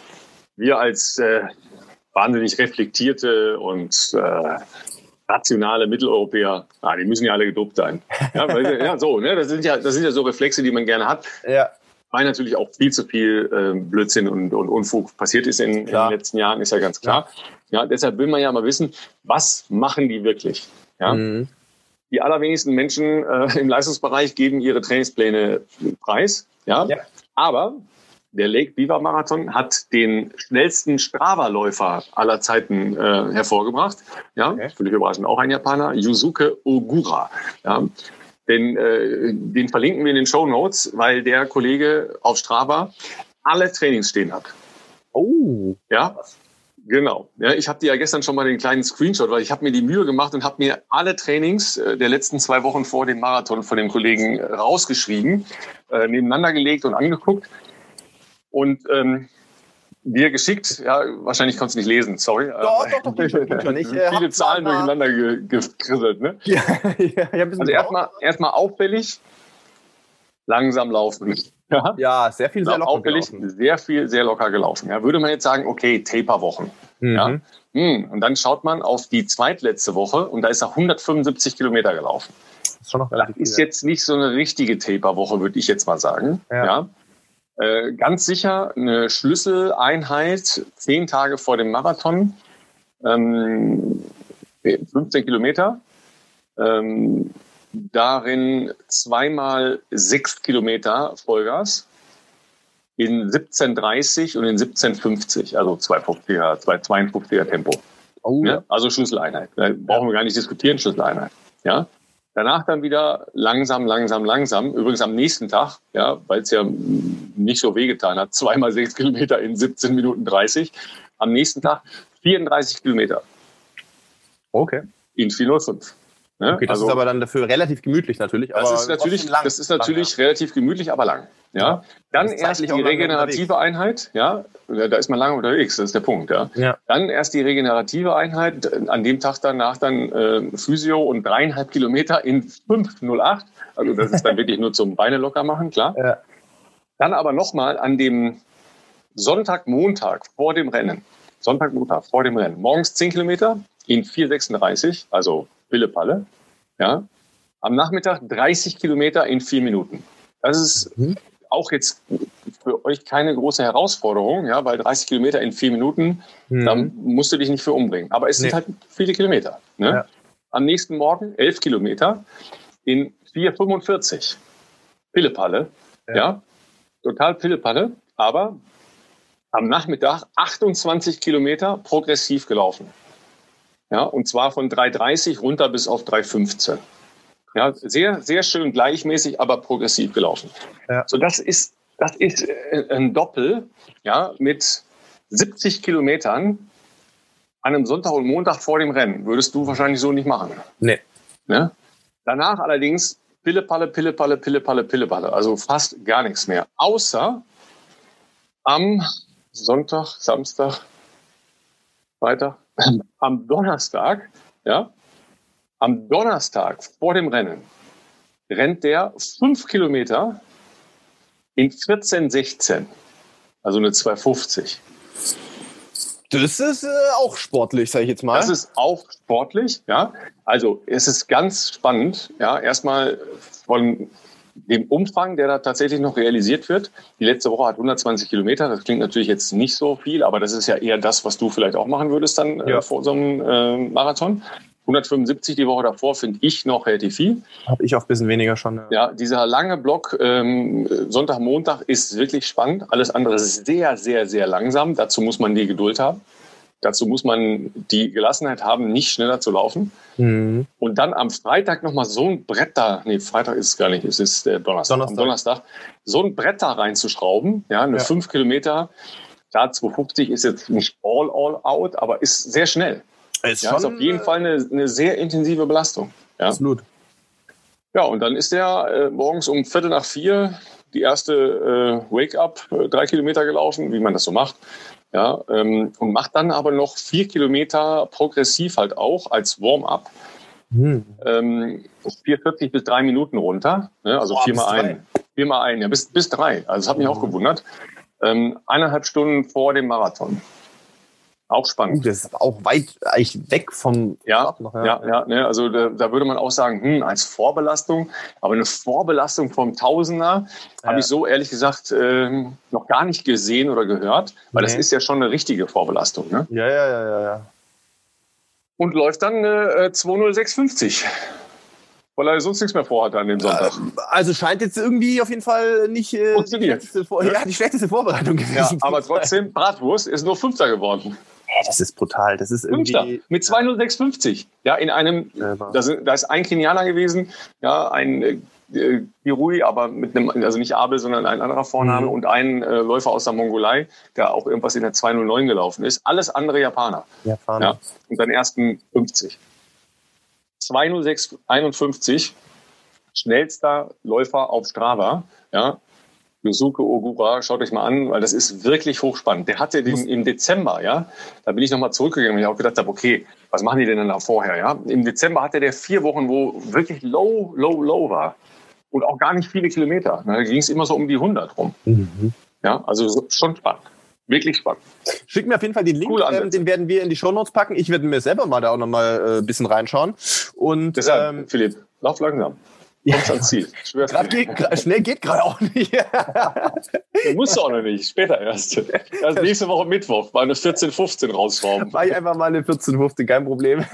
wir als äh, wahnsinnig reflektierte und äh, rationale Mitteleuropäer, ah, die müssen ja alle gedopt sein. Ja, weil, ja so, ne, das sind ja, das sind ja so Reflexe, die man gerne hat. Ja. Weil natürlich auch viel zu viel äh, Blödsinn und, und Unfug passiert ist in, in den letzten Jahren, ist ja ganz klar. Ja. Ja, deshalb will man ja mal wissen, was machen die wirklich? Ja. Mhm. Die allerwenigsten Menschen äh, im Leistungsbereich geben ihre Trainingspläne preis. Ja? Ja. Aber der Lake Biwa Marathon hat den schnellsten Strava-Läufer aller Zeiten äh, hervorgebracht. Ja? Okay. Völlig überraschend auch ein Japaner, Yusuke Ogura. Ja? Den, äh, den verlinken wir in den Shownotes, weil der Kollege auf Strava alle Trainings stehen hat. Oh, ja. Genau. Ja, ich habe dir ja gestern schon mal den kleinen Screenshot, weil ich habe mir die Mühe gemacht und habe mir alle Trainings äh, der letzten zwei Wochen vor dem Marathon von dem Kollegen äh, rausgeschrieben, äh, nebeneinander gelegt und angeguckt und ähm, dir geschickt. Ja, wahrscheinlich konntest du nicht lesen, sorry. Doch, doch, doch, doch, doch, doch. Ich, äh, viele Zahlen durcheinander ge- gekrisselt, ne? Ja, ja, ich also erstmal erstmal auffällig, langsam laufen. Ja, ja, sehr viel, sehr locker auffällig, gelaufen. Sehr viel, sehr locker gelaufen. Ja, würde man jetzt sagen, okay, Taper-Wochen. Mhm. Ja? Hm. Und dann schaut man auf die zweitletzte Woche und da ist er hundertfünfundsiebzig Kilometer gelaufen. Das ist, schon noch das ist jetzt nicht so eine richtige Taper-Woche, würde ich jetzt mal sagen. Ja. Ja? Äh, ganz sicher eine Schlüsseleinheit, zehn Tage vor dem Marathon, ähm, fünfzehn Kilometer. Ähm, Darin zweimal sechs Kilometer Vollgas in siebzehn dreißig und in siebzehn fünfzig, also zwei fünfziger, zwei zweiundfünfziger Tempo. Oh. Ja, also Schlüsseleinheit. Da brauchen wir gar nicht diskutieren, Schlüsseleinheit. Ja. Danach dann wieder langsam, langsam, langsam. Übrigens am nächsten Tag, ja, weil es ja nicht so wehgetan hat, zweimal sechs Kilometer in siebzehn Minuten dreißig. Am nächsten Tag vierunddreißig Kilometer. Okay. In vier null fünf. Ne? Okay, das also, ist aber dann dafür relativ gemütlich natürlich. Das aber ist natürlich, lang, das ist natürlich lang, ja. relativ gemütlich, aber lang. Ja. ja. Dann erst die regenerative Einheit. Ja, da ist man lange unterwegs, das ist der Punkt. Ja. ja. Dann erst die regenerative Einheit. An dem Tag danach dann äh, Physio und dreieinhalb Kilometer in fünf null acht. Also das ist dann wirklich nur zum Beine locker machen, klar. Ja. Dann aber nochmal an dem Sonntag, Montag vor dem Rennen. Sonntag, Montag vor dem Rennen. Morgens zehn Kilometer in vier sechsunddreißig, also Pille-Palle. Ja. Am Nachmittag dreißig Kilometer in vier Minuten. Das ist mhm. auch jetzt für euch keine große Herausforderung, ja, weil dreißig Kilometer in vier Minuten, mhm. da musst du dich nicht für umbringen. Aber es nee. sind halt viele Kilometer. Ne? Ja. Am nächsten Morgen elf Kilometer in vier fünfundvierzig. Pille-Palle. Ja. ja. Total Pille-Palle. Aber am Nachmittag achtundzwanzig Kilometer progressiv gelaufen. Ja, und zwar von drei dreißig runter bis auf drei fünfzehn. Ja, sehr, sehr schön gleichmäßig, aber progressiv gelaufen. Ja. So, das ist, das ist ein Doppel, ja, mit siebzig Kilometern an einem Sonntag und Montag vor dem Rennen. Würdest du wahrscheinlich so nicht machen. Nee. Ne? Danach allerdings Pille-Palle, Pille-Palle, Pille-Palle, Pille-Palle. Also fast gar nichts mehr. Außer am Sonntag, Samstag, Freitag, am Donnerstag, ja, am Donnerstag vor dem Rennen rennt der fünf Kilometer in vierzehn sechzehn, also eine zwei fünfzig. Das ist äh, auch sportlich, sage ich jetzt mal. Das ist auch sportlich, ja. Also es ist ganz spannend, ja, erstmal von dem Umfang, der da tatsächlich noch realisiert wird. Die letzte Woche hat hundertzwanzig Kilometer. Das klingt natürlich jetzt nicht so viel, aber das ist ja eher das, was du vielleicht auch machen würdest dann ja. äh, vor so einem äh, Marathon. hundertfünfundsiebzig die Woche davor finde ich noch relativ viel. Habe ich auch ein bisschen weniger schon. Ja, ja dieser lange Block ähm, Sonntag, Montag ist wirklich spannend. Alles andere ist sehr, sehr, sehr langsam. Dazu muss man die Geduld haben. Dazu muss man die Gelassenheit haben, nicht schneller zu laufen. Mhm. Und dann am Freitag nochmal so ein Brett da, nee, Freitag ist es gar nicht, es ist der Donnerstag, Donnerstag. Am Donnerstag, so ein Brett da reinzuschrauben, ja, eine ja. fünf Kilometer, klar, zwei fünfzig ist jetzt nicht all, all out, aber ist sehr schnell. Ist, ja, schon, ist auf jeden äh, Fall eine, eine sehr intensive Belastung. Ja. Absolut. Ja, und dann ist der äh, morgens um Viertel nach vier die erste äh, Wake-up, äh, drei Kilometer gelaufen, wie man das so macht. Ja, ähm, und macht dann aber noch vier Kilometer progressiv halt auch als Warm-up. Hm. Ähm, vier vierzig bis drei Minuten runter. Ne? Also Boah, viermal ein. Viermal ein, ja, bis, bis drei. Also das hat mich auch gewundert. Ähm, eineinhalb Stunden vor dem Marathon. Auch spannend. Das ist auch weit eigentlich weg vom ja, noch, ja, ja, ja, ne, also da, da würde man auch sagen, hm, als Vorbelastung, aber eine Vorbelastung vom Tausender ja. habe ich so ehrlich gesagt ähm, noch gar nicht gesehen oder gehört, weil nee. das ist ja schon eine richtige Vorbelastung. Ne? Ja, ja, ja, ja, ja. Und läuft dann äh, zwei null sechs fünfzig. Weil er sonst nichts mehr vorhat an dem Sonntag. Also scheint jetzt irgendwie auf jeden Fall nicht äh, die, schlechteste Vor- ja, die schlechteste Vorbereitung gewesen. Ja, aber trotzdem, Bratwurst ist nur Fünfter geworden. Das ist brutal. Das ist irgendwie Fünfter mit zwei null sechs fünfzig. Ja, in einem, da, sind, da ist ein Kenianer gewesen, ja, ein äh, Kirui, aber mit einem, also nicht Abel, sondern ein anderer Vorname mhm. und ein äh, Läufer aus der Mongolei, der auch irgendwas in der zwei null neun gelaufen ist. Alles andere Japaner. Japaner. Ja, und dann ersten fünfzig. zwei null sechs einundfünfzig, schnellster Läufer auf Strava, ja. Yosuke Ogura, schaut euch mal an, weil das ist wirklich hochspannend. Der hatte den im Dezember, ja, da bin ich nochmal zurückgegangen, weil ich auch gedacht habe, okay, was machen die denn dann da vorher, ja? Im Dezember hatte der vier Wochen, wo wirklich low, low, low war und auch gar nicht viele Kilometer. Da ging es immer so um die hundert rum. Mhm. Ja, also schon spannend. Wirklich spannend. Schick mir auf jeden Fall den Link, ähm, den werden wir in die Shownotes packen. Ich werde mir selber mal da auch nochmal ein äh, bisschen reinschauen. Und deshalb, ähm, Philipp, lauf langsam. Kommst ans Ziel. Grad geht, grad, schnell geht gerade auch nicht. Du musst auch noch nicht. Später erst. Also nächste Woche Mittwoch. Mal eine vierzehn fünfzehn rausschrauben. Mach ich einfach mal eine vierzehn fünfzehn, kein Problem.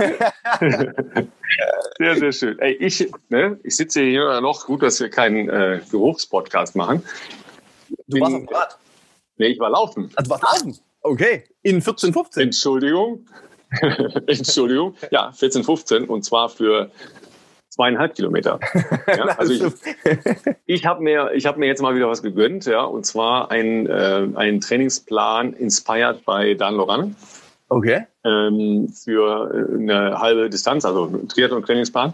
Sehr, sehr schön. Ey, ich, ne, ich sitze hier noch. Gut, dass wir keinen äh, Geruchspodcast machen. Du Bin, warst am Rad? Nee, ich war laufen. Ah, du warst laufen? Okay. In vierzehn fünfzehn? Entschuldigung. Entschuldigung. Ja, vierzehn fünfzehn. Und zwar für zweieinhalb Kilometer. Ja, also ich, ich habe mir, ich habe mir jetzt mal wieder was gegönnt, ja, und zwar ein äh, ein Trainingsplan inspired by Dan Lorane. Okay. Ähm, für eine halbe Distanz, also ein Triathlon-Trainingsplan.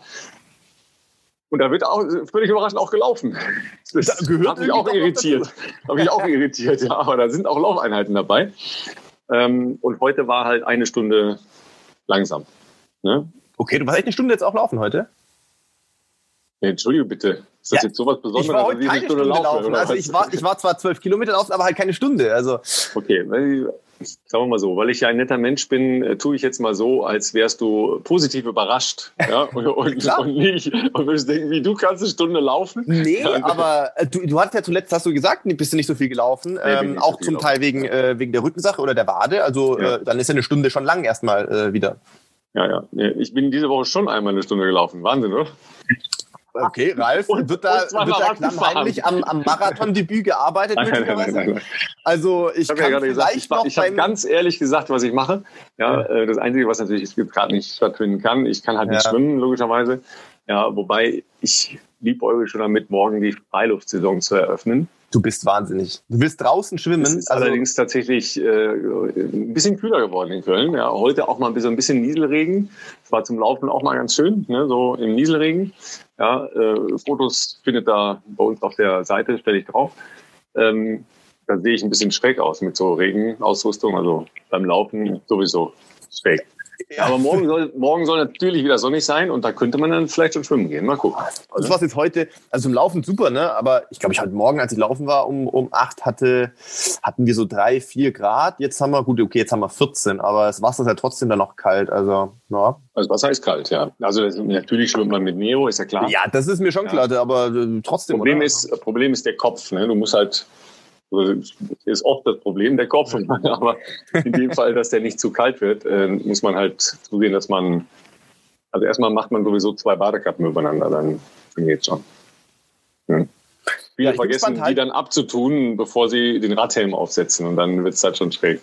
Und da wird auch völlig überraschend auch gelaufen. Das Da gehört hat mich auch irritiert. Habe mich auch irritiert, ja. Aber da sind auch Laufeinheiten dabei. Ähm, und heute war halt eine Stunde langsam. Ne? Okay, du warst echt eine Stunde jetzt auch laufen heute? Ja, Entschuldige bitte. Ist das Ja, jetzt sowas Besonderes? Ich war heute dass keine Stunde, Stunde laufen. Oder Also was? ich war, ich war zwar zwölf Kilometer laufen, aber halt keine Stunde. Also Okay, weil, sagen wir mal so, weil ich ja ein netter Mensch bin, äh, tue ich jetzt mal so, als wärst du positiv überrascht. Ja? Und, und, Klar. und nicht, und würdest denken, wie du kannst eine Stunde laufen. nee, Ja, aber äh, du, du hast ja zuletzt, hast du gesagt, bist du nicht so viel gelaufen. Nee, bin ähm, nicht so auch viel zum gelaufen. Teil wegen, äh, wegen der Rückensache oder der Wade. Also Ja. äh, dann ist ja eine Stunde schon lang erstmal äh, wieder. Ja, ja. Nee, ich bin diese Woche schon einmal eine Stunde gelaufen. Wahnsinn, oder? Okay, Ralf, Und- wird da, und zweimal wird da Rad gefahren. klammheimlich am, am Marathondebüt gearbeitet? Nein, nein, nein, möglicherweise? nein, nein. Also ich Ich habe kann ja gerade gesagt, vielleicht ich, noch ich habe beim... ganz ehrlich gesagt, was ich mache. Ja, äh, das Einzige, was natürlich jetzt gerade nicht stattfinden kann, ich kann halt nicht Ja. schwimmen, logischerweise. Ja, wobei ich liebäugle schon damit, morgen die Freiluftsaison zu eröffnen. Du bist wahnsinnig. Du willst draußen schwimmen. Es ist also, allerdings tatsächlich äh, ein bisschen kühler geworden in Köln. Ja, heute auch mal ein bisschen, ein bisschen Nieselregen. Es war zum Laufen auch mal ganz schön, ne, so im Nieselregen. Ja, äh, Fotos findet da bei uns auf der Seite, stelle ich drauf. Ähm, da sehe ich ein bisschen schräg aus mit so Regenausrüstung, also beim Laufen sowieso schräg. ja. Aber morgen soll, morgen soll natürlich wieder sonnig sein und da könnte man dann vielleicht schon schwimmen gehen. Mal gucken. Das war jetzt heute, also im Laufen super, ne? Aber ich glaube, ich heute Morgen, als ich laufen war, um, um acht hatte, hatten wir so drei, vier Grad. Jetzt haben wir, gut, okay, jetzt haben wir vierzehn, aber das Wasser ist ja trotzdem dann noch kalt. Also, ja. Also Wasser ist kalt, ja. Also das, natürlich schwimmt man mit Neo, ist ja klar. Ja, das ist mir schon klar, aber äh, trotzdem. Problem oder? ist, Problem ist der Kopf. Ne? Du musst halt, also das ist oft das Problem, der Kopf. Aber in dem Fall, dass der nicht zu kalt wird, äh, muss man halt zusehen, dass man, also erstmal macht man sowieso zwei Badekappen übereinander, dann geht's schon. Hm. Viele Ja, ich bin vergessen, gespannt, halt- die dann abzutun, bevor sie den Radhelm aufsetzen und dann wird's halt schon schräg.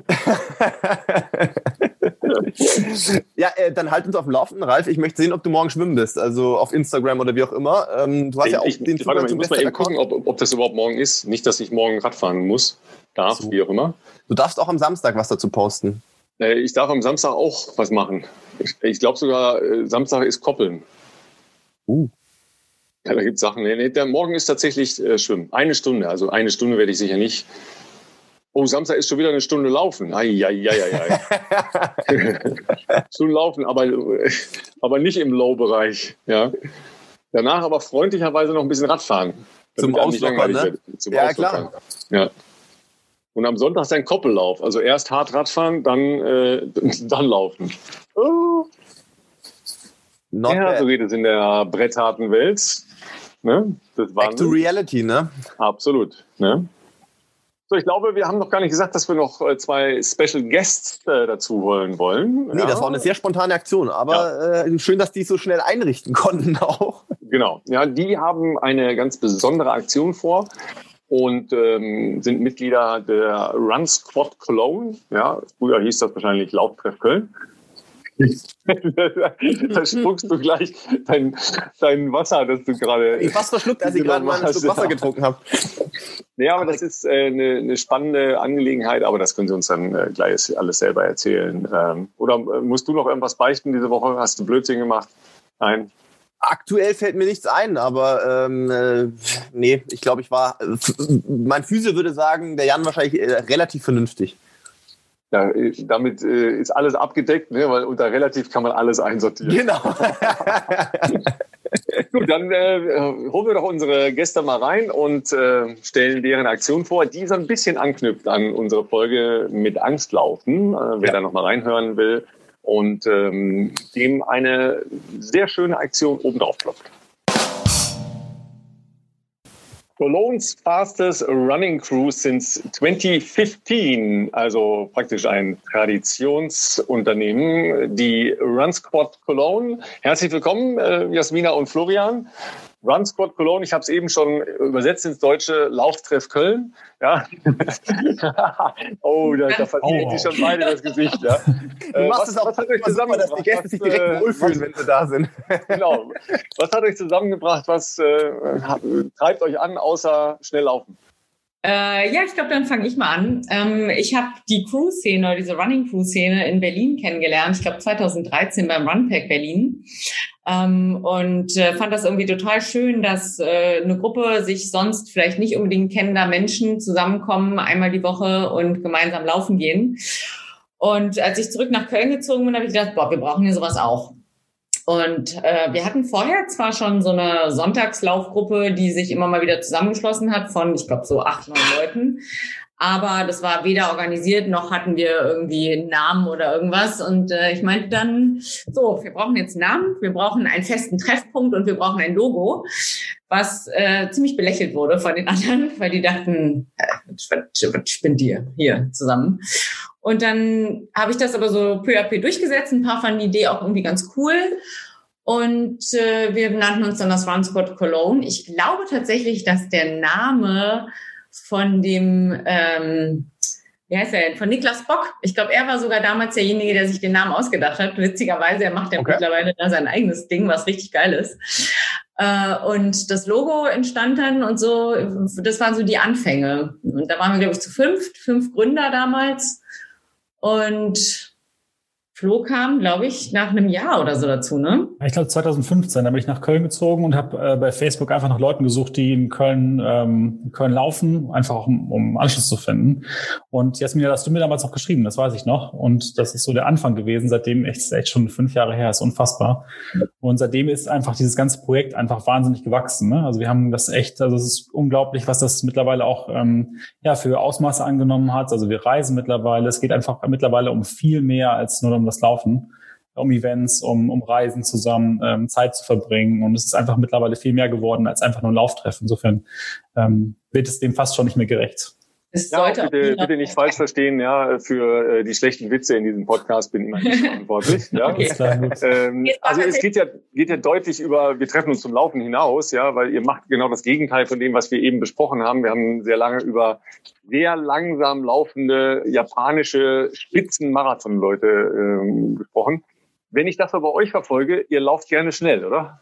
Ja, äh, dann halt uns auf dem Laufenden, Ralf. Ich möchte sehen, ob du morgen schwimmen bist. Also auf Instagram oder wie auch immer. Ähm, du hast ja auch ich, den ich, warte mal, Zugang ich zum muss mal eben Bestzeit-Account. gucken, ob, ob das überhaupt morgen ist. Nicht, dass ich morgen Rad fahren muss, darf, So. wie auch immer. Du darfst auch am Samstag was dazu posten. Äh, Ich darf am Samstag auch was machen. Ich, ich glaube sogar, äh, Samstag ist Koppeln. Uh. Ja, da gibt es Sachen. Nee, nee, der Morgen ist tatsächlich äh, Schwimmen. Eine Stunde, also eine Stunde werde ich sicher nicht. Oh, Samstag ist schon wieder eine Stunde laufen. Eieieiei. Stunde laufen, aber, aber nicht im Low-Bereich. Ja. Danach aber freundlicherweise noch ein bisschen Radfahren. Zum damit einem nicht Auslockern, langweilig ne? wird. Zum Ja, Auslockern. Ja. Und am Sonntag ist ein Koppellauf. Also erst hart Radfahren, dann, äh, dann laufen. Oh. Not Ja, bad. so geht es in der brettharten Welt. Ne? Das Back to Wahnsinn. reality, ne? Absolut. Ne? So, ich glaube, wir haben noch gar nicht gesagt, dass wir noch äh, zwei Special Guests äh, dazu holen wollen. Nee, ja. das war eine sehr spontane Aktion, aber äh, schön, dass die es so schnell einrichten konnten auch. Genau. Ja, die haben eine ganz besondere Aktion vor und ähm, sind Mitglieder der Run Squad Cologne. Ja, früher hieß das wahrscheinlich Lauftreff Köln. Da spuckst du gleich dein, dein Wasser, das du gerade... Ich fast verschluckt, als ich gerade mal einen Schluck Wasser getrunken habe. Ja, aber das ist äh, eine, eine spannende Angelegenheit, aber das können Sie uns dann äh, gleich alles selber erzählen. Ähm, oder äh, musst du noch irgendwas beichten diese Woche? Hast du Blödsinn gemacht? Nein? Aktuell fällt mir nichts ein, aber ähm, äh, nee, ich glaube, ich war, äh, mein Physio würde sagen, der Jan wahrscheinlich äh, relativ vernünftig. Ja, damit äh, ist alles abgedeckt, ne? Weil unter relativ kann man alles einsortieren. Genau. Gut, dann äh, holen wir doch unsere Gäste mal rein und äh, stellen deren Aktion vor, die so ein bisschen anknüpft an unsere Folge mit Angstlaufen, äh, wer Ja. da noch mal reinhören will und ähm, dem eine sehr schöne Aktion obendrauf klopft. Cologne's fastest running crew since twenty fifteen, also praktisch ein Traditionsunternehmen, die Run Squad Cologne. Herzlich willkommen, äh, Jasmina und Florian. Run Squad Cologne, ich habe es eben schon übersetzt ins Deutsche, Lauftreff Köln. Ja. Oh, da, da verzieht sich schon beide das Gesicht. Ja. Du Äh, machst was, es auch was hat euch super, dass die Gäste Was, sich direkt äh, wohlfühlen, wenn sie da sind. Genau. Was hat euch zusammengebracht? Was äh, hat, treibt euch an, außer schnell laufen? Äh, ja, ich glaube, dann fange ich mal an. Ähm, ich habe die Crew-Szene oder diese Running-Crew-Szene in Berlin kennengelernt. Ich glaube zwanzig dreizehn beim Runpack Berlin. Ähm, und äh, fand das irgendwie total schön, dass äh, eine Gruppe sich sonst vielleicht nicht unbedingt kennender Menschen zusammenkommen, einmal die Woche und gemeinsam laufen gehen. Und als ich zurück nach Köln gezogen bin, habe ich gedacht, boah, wir brauchen hier sowas auch. Und äh, wir hatten vorher zwar schon so eine Sonntagslaufgruppe, die sich immer mal wieder zusammengeschlossen hat von, ich glaube, so acht, neun Leuten. Aber das war weder organisiert, noch hatten wir irgendwie einen Namen oder irgendwas. Und äh, ich meinte dann, so, wir brauchen jetzt einen Namen, wir brauchen einen festen Treffpunkt und wir brauchen ein Logo, was äh, ziemlich belächelt wurde von den anderen, weil die dachten, äh, was, was spinnt ihr hier zusammen? Und dann habe ich das aber so peu à peu durchgesetzt. Ein paar fanden die Idee auch irgendwie ganz cool. Und äh, wir nannten uns dann das Run Squad Cologne. Ich glaube tatsächlich, dass der Name von dem, ähm, wie heißt er denn, von Niklas Bock. Ich glaube, er war sogar damals derjenige, der sich den Namen ausgedacht hat. Witzigerweise, er macht ja okay. mittlerweile da sein eigenes Ding, was richtig geil ist. Äh, und das Logo entstand dann und so, das waren so die Anfänge. Und da waren wir, glaube ich, zu fünft, fünf Gründer damals. Und Flo kam, glaube ich, nach einem Jahr oder so dazu, ne? Ich glaube zwanzig fünfzehn, da bin ich nach Köln gezogen und habe äh, bei Facebook einfach nach Leuten gesucht, die in Köln ähm, in Köln laufen, einfach auch, um, um Anschluss zu finden. Und Jasmina, das hast du mir damals auch geschrieben, das weiß ich noch. Und das ist so der Anfang gewesen, seitdem echt, echt schon fünf Jahre her, ist unfassbar. Und seitdem ist einfach dieses ganze Projekt einfach wahnsinnig gewachsen. Ne? Also wir haben das echt, also es ist unglaublich, was das mittlerweile auch ähm, ja für Ausmaße angenommen hat. Also wir reisen mittlerweile, es geht einfach mittlerweile um viel mehr als nur um das Laufen, um Events, um, um Reisen zusammen, ähm, Zeit zu verbringen. Und es ist einfach mittlerweile viel mehr geworden als einfach nur ein Lauftreff. Insofern ähm, wird es dem fast schon nicht mehr gerecht. Ja, bitte, bitte nicht falsch verstehen, ja, für äh, die schlechten Witze in diesem Podcast bin immer nicht verantwortlich. Ja. Okay. ähm, also es geht ja, geht ja deutlich über, wir treffen uns zum Laufen hinaus, ja, weil ihr macht genau das Gegenteil von dem, was wir eben besprochen haben. Wir haben sehr lange über sehr langsam laufende japanische Spitzenmarathonleute ähm, gesprochen. Wenn ich das aber bei euch verfolge, ihr lauft gerne schnell, oder?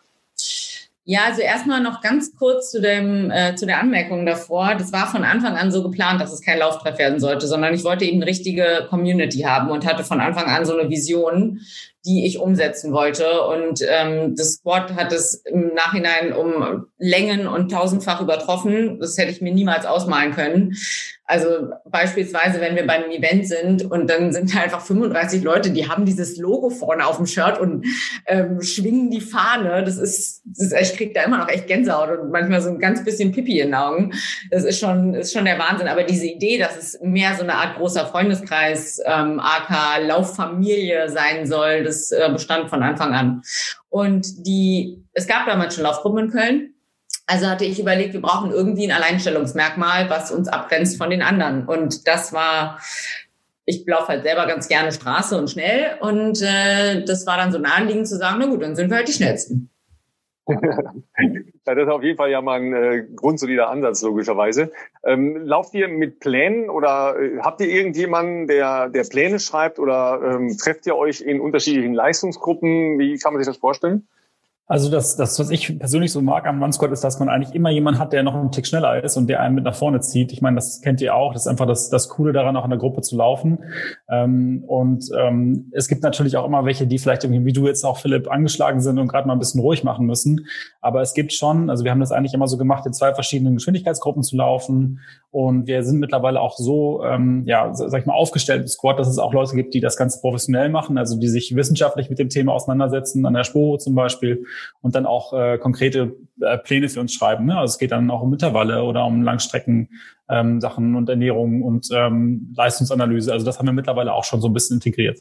Ja, also erstmal noch ganz kurz zu dem äh, zu der Anmerkung davor. Das war von Anfang an so geplant, dass es kein Lauftreff werden sollte, sondern ich wollte eben eine richtige Community haben und hatte von Anfang an so eine Vision, die ich umsetzen wollte. Und ähm, das Squad hat es im Nachhinein um Längen und tausendfach übertroffen. Das hätte ich mir niemals ausmalen können. Also beispielsweise, wenn wir bei einem Event sind und dann sind da einfach fünfunddreißig Leute, die haben dieses Logo vorne auf dem Shirt und ähm, schwingen die Fahne. Das ist, das ist, ich kriege da immer noch echt Gänsehaut und manchmal so ein ganz bisschen Pipi in den Augen. Das ist schon, ist schon der Wahnsinn. Aber diese Idee, dass es mehr so eine Art großer Freundeskreis, ähm, aka Lauffamilie sein soll, das äh, bestand von Anfang an. Und die, es gab damals schon Laufgruppen in Köln. Also hatte ich überlegt, wir brauchen irgendwie ein Alleinstellungsmerkmal, was uns abgrenzt von den anderen. Und das war, ich laufe halt selber ganz gerne Straße und schnell. Und äh, das war dann so naheliegend zu sagen, na gut, dann sind wir halt die Schnellsten. Ja, das ist auf jeden Fall ja mal ein äh, grundsolider Ansatz, logischerweise. Ähm, lauft ihr mit Plänen oder äh, habt ihr irgendjemanden, der, der Pläne schreibt oder ähm, trefft ihr euch in unterschiedlichen Leistungsgruppen? Wie kann man sich das vorstellen? Also das, das, was ich persönlich so mag am Run Squad, ist, dass man eigentlich immer jemanden hat, der noch einen Tick schneller ist und der einen mit nach vorne zieht. Ich meine, das kennt ihr auch. Das ist einfach das, das Coole daran, auch in der Gruppe zu laufen. Ähm, und ähm, es gibt natürlich auch immer welche, die vielleicht irgendwie, wie du jetzt auch, Philipp, angeschlagen sind und gerade mal ein bisschen ruhig machen müssen. Aber es gibt schon, also wir haben das eigentlich immer so gemacht, in zwei verschiedenen Geschwindigkeitsgruppen zu laufen. Und wir sind mittlerweile auch so, ähm, ja, sag ich mal, aufgestellt im Squad, dass es auch Leute gibt, die das Ganze professionell machen, also die sich wissenschaftlich mit dem Thema auseinandersetzen, an der Sporo zum Beispiel, und dann auch äh, konkrete äh, Pläne für uns schreiben. Ne? Also es geht dann auch um Intervalle oder um Langstrecken, ähm, Sachen und Ernährung und ähm, Leistungsanalyse. Also das haben wir mittlerweile auch schon so ein bisschen integriert.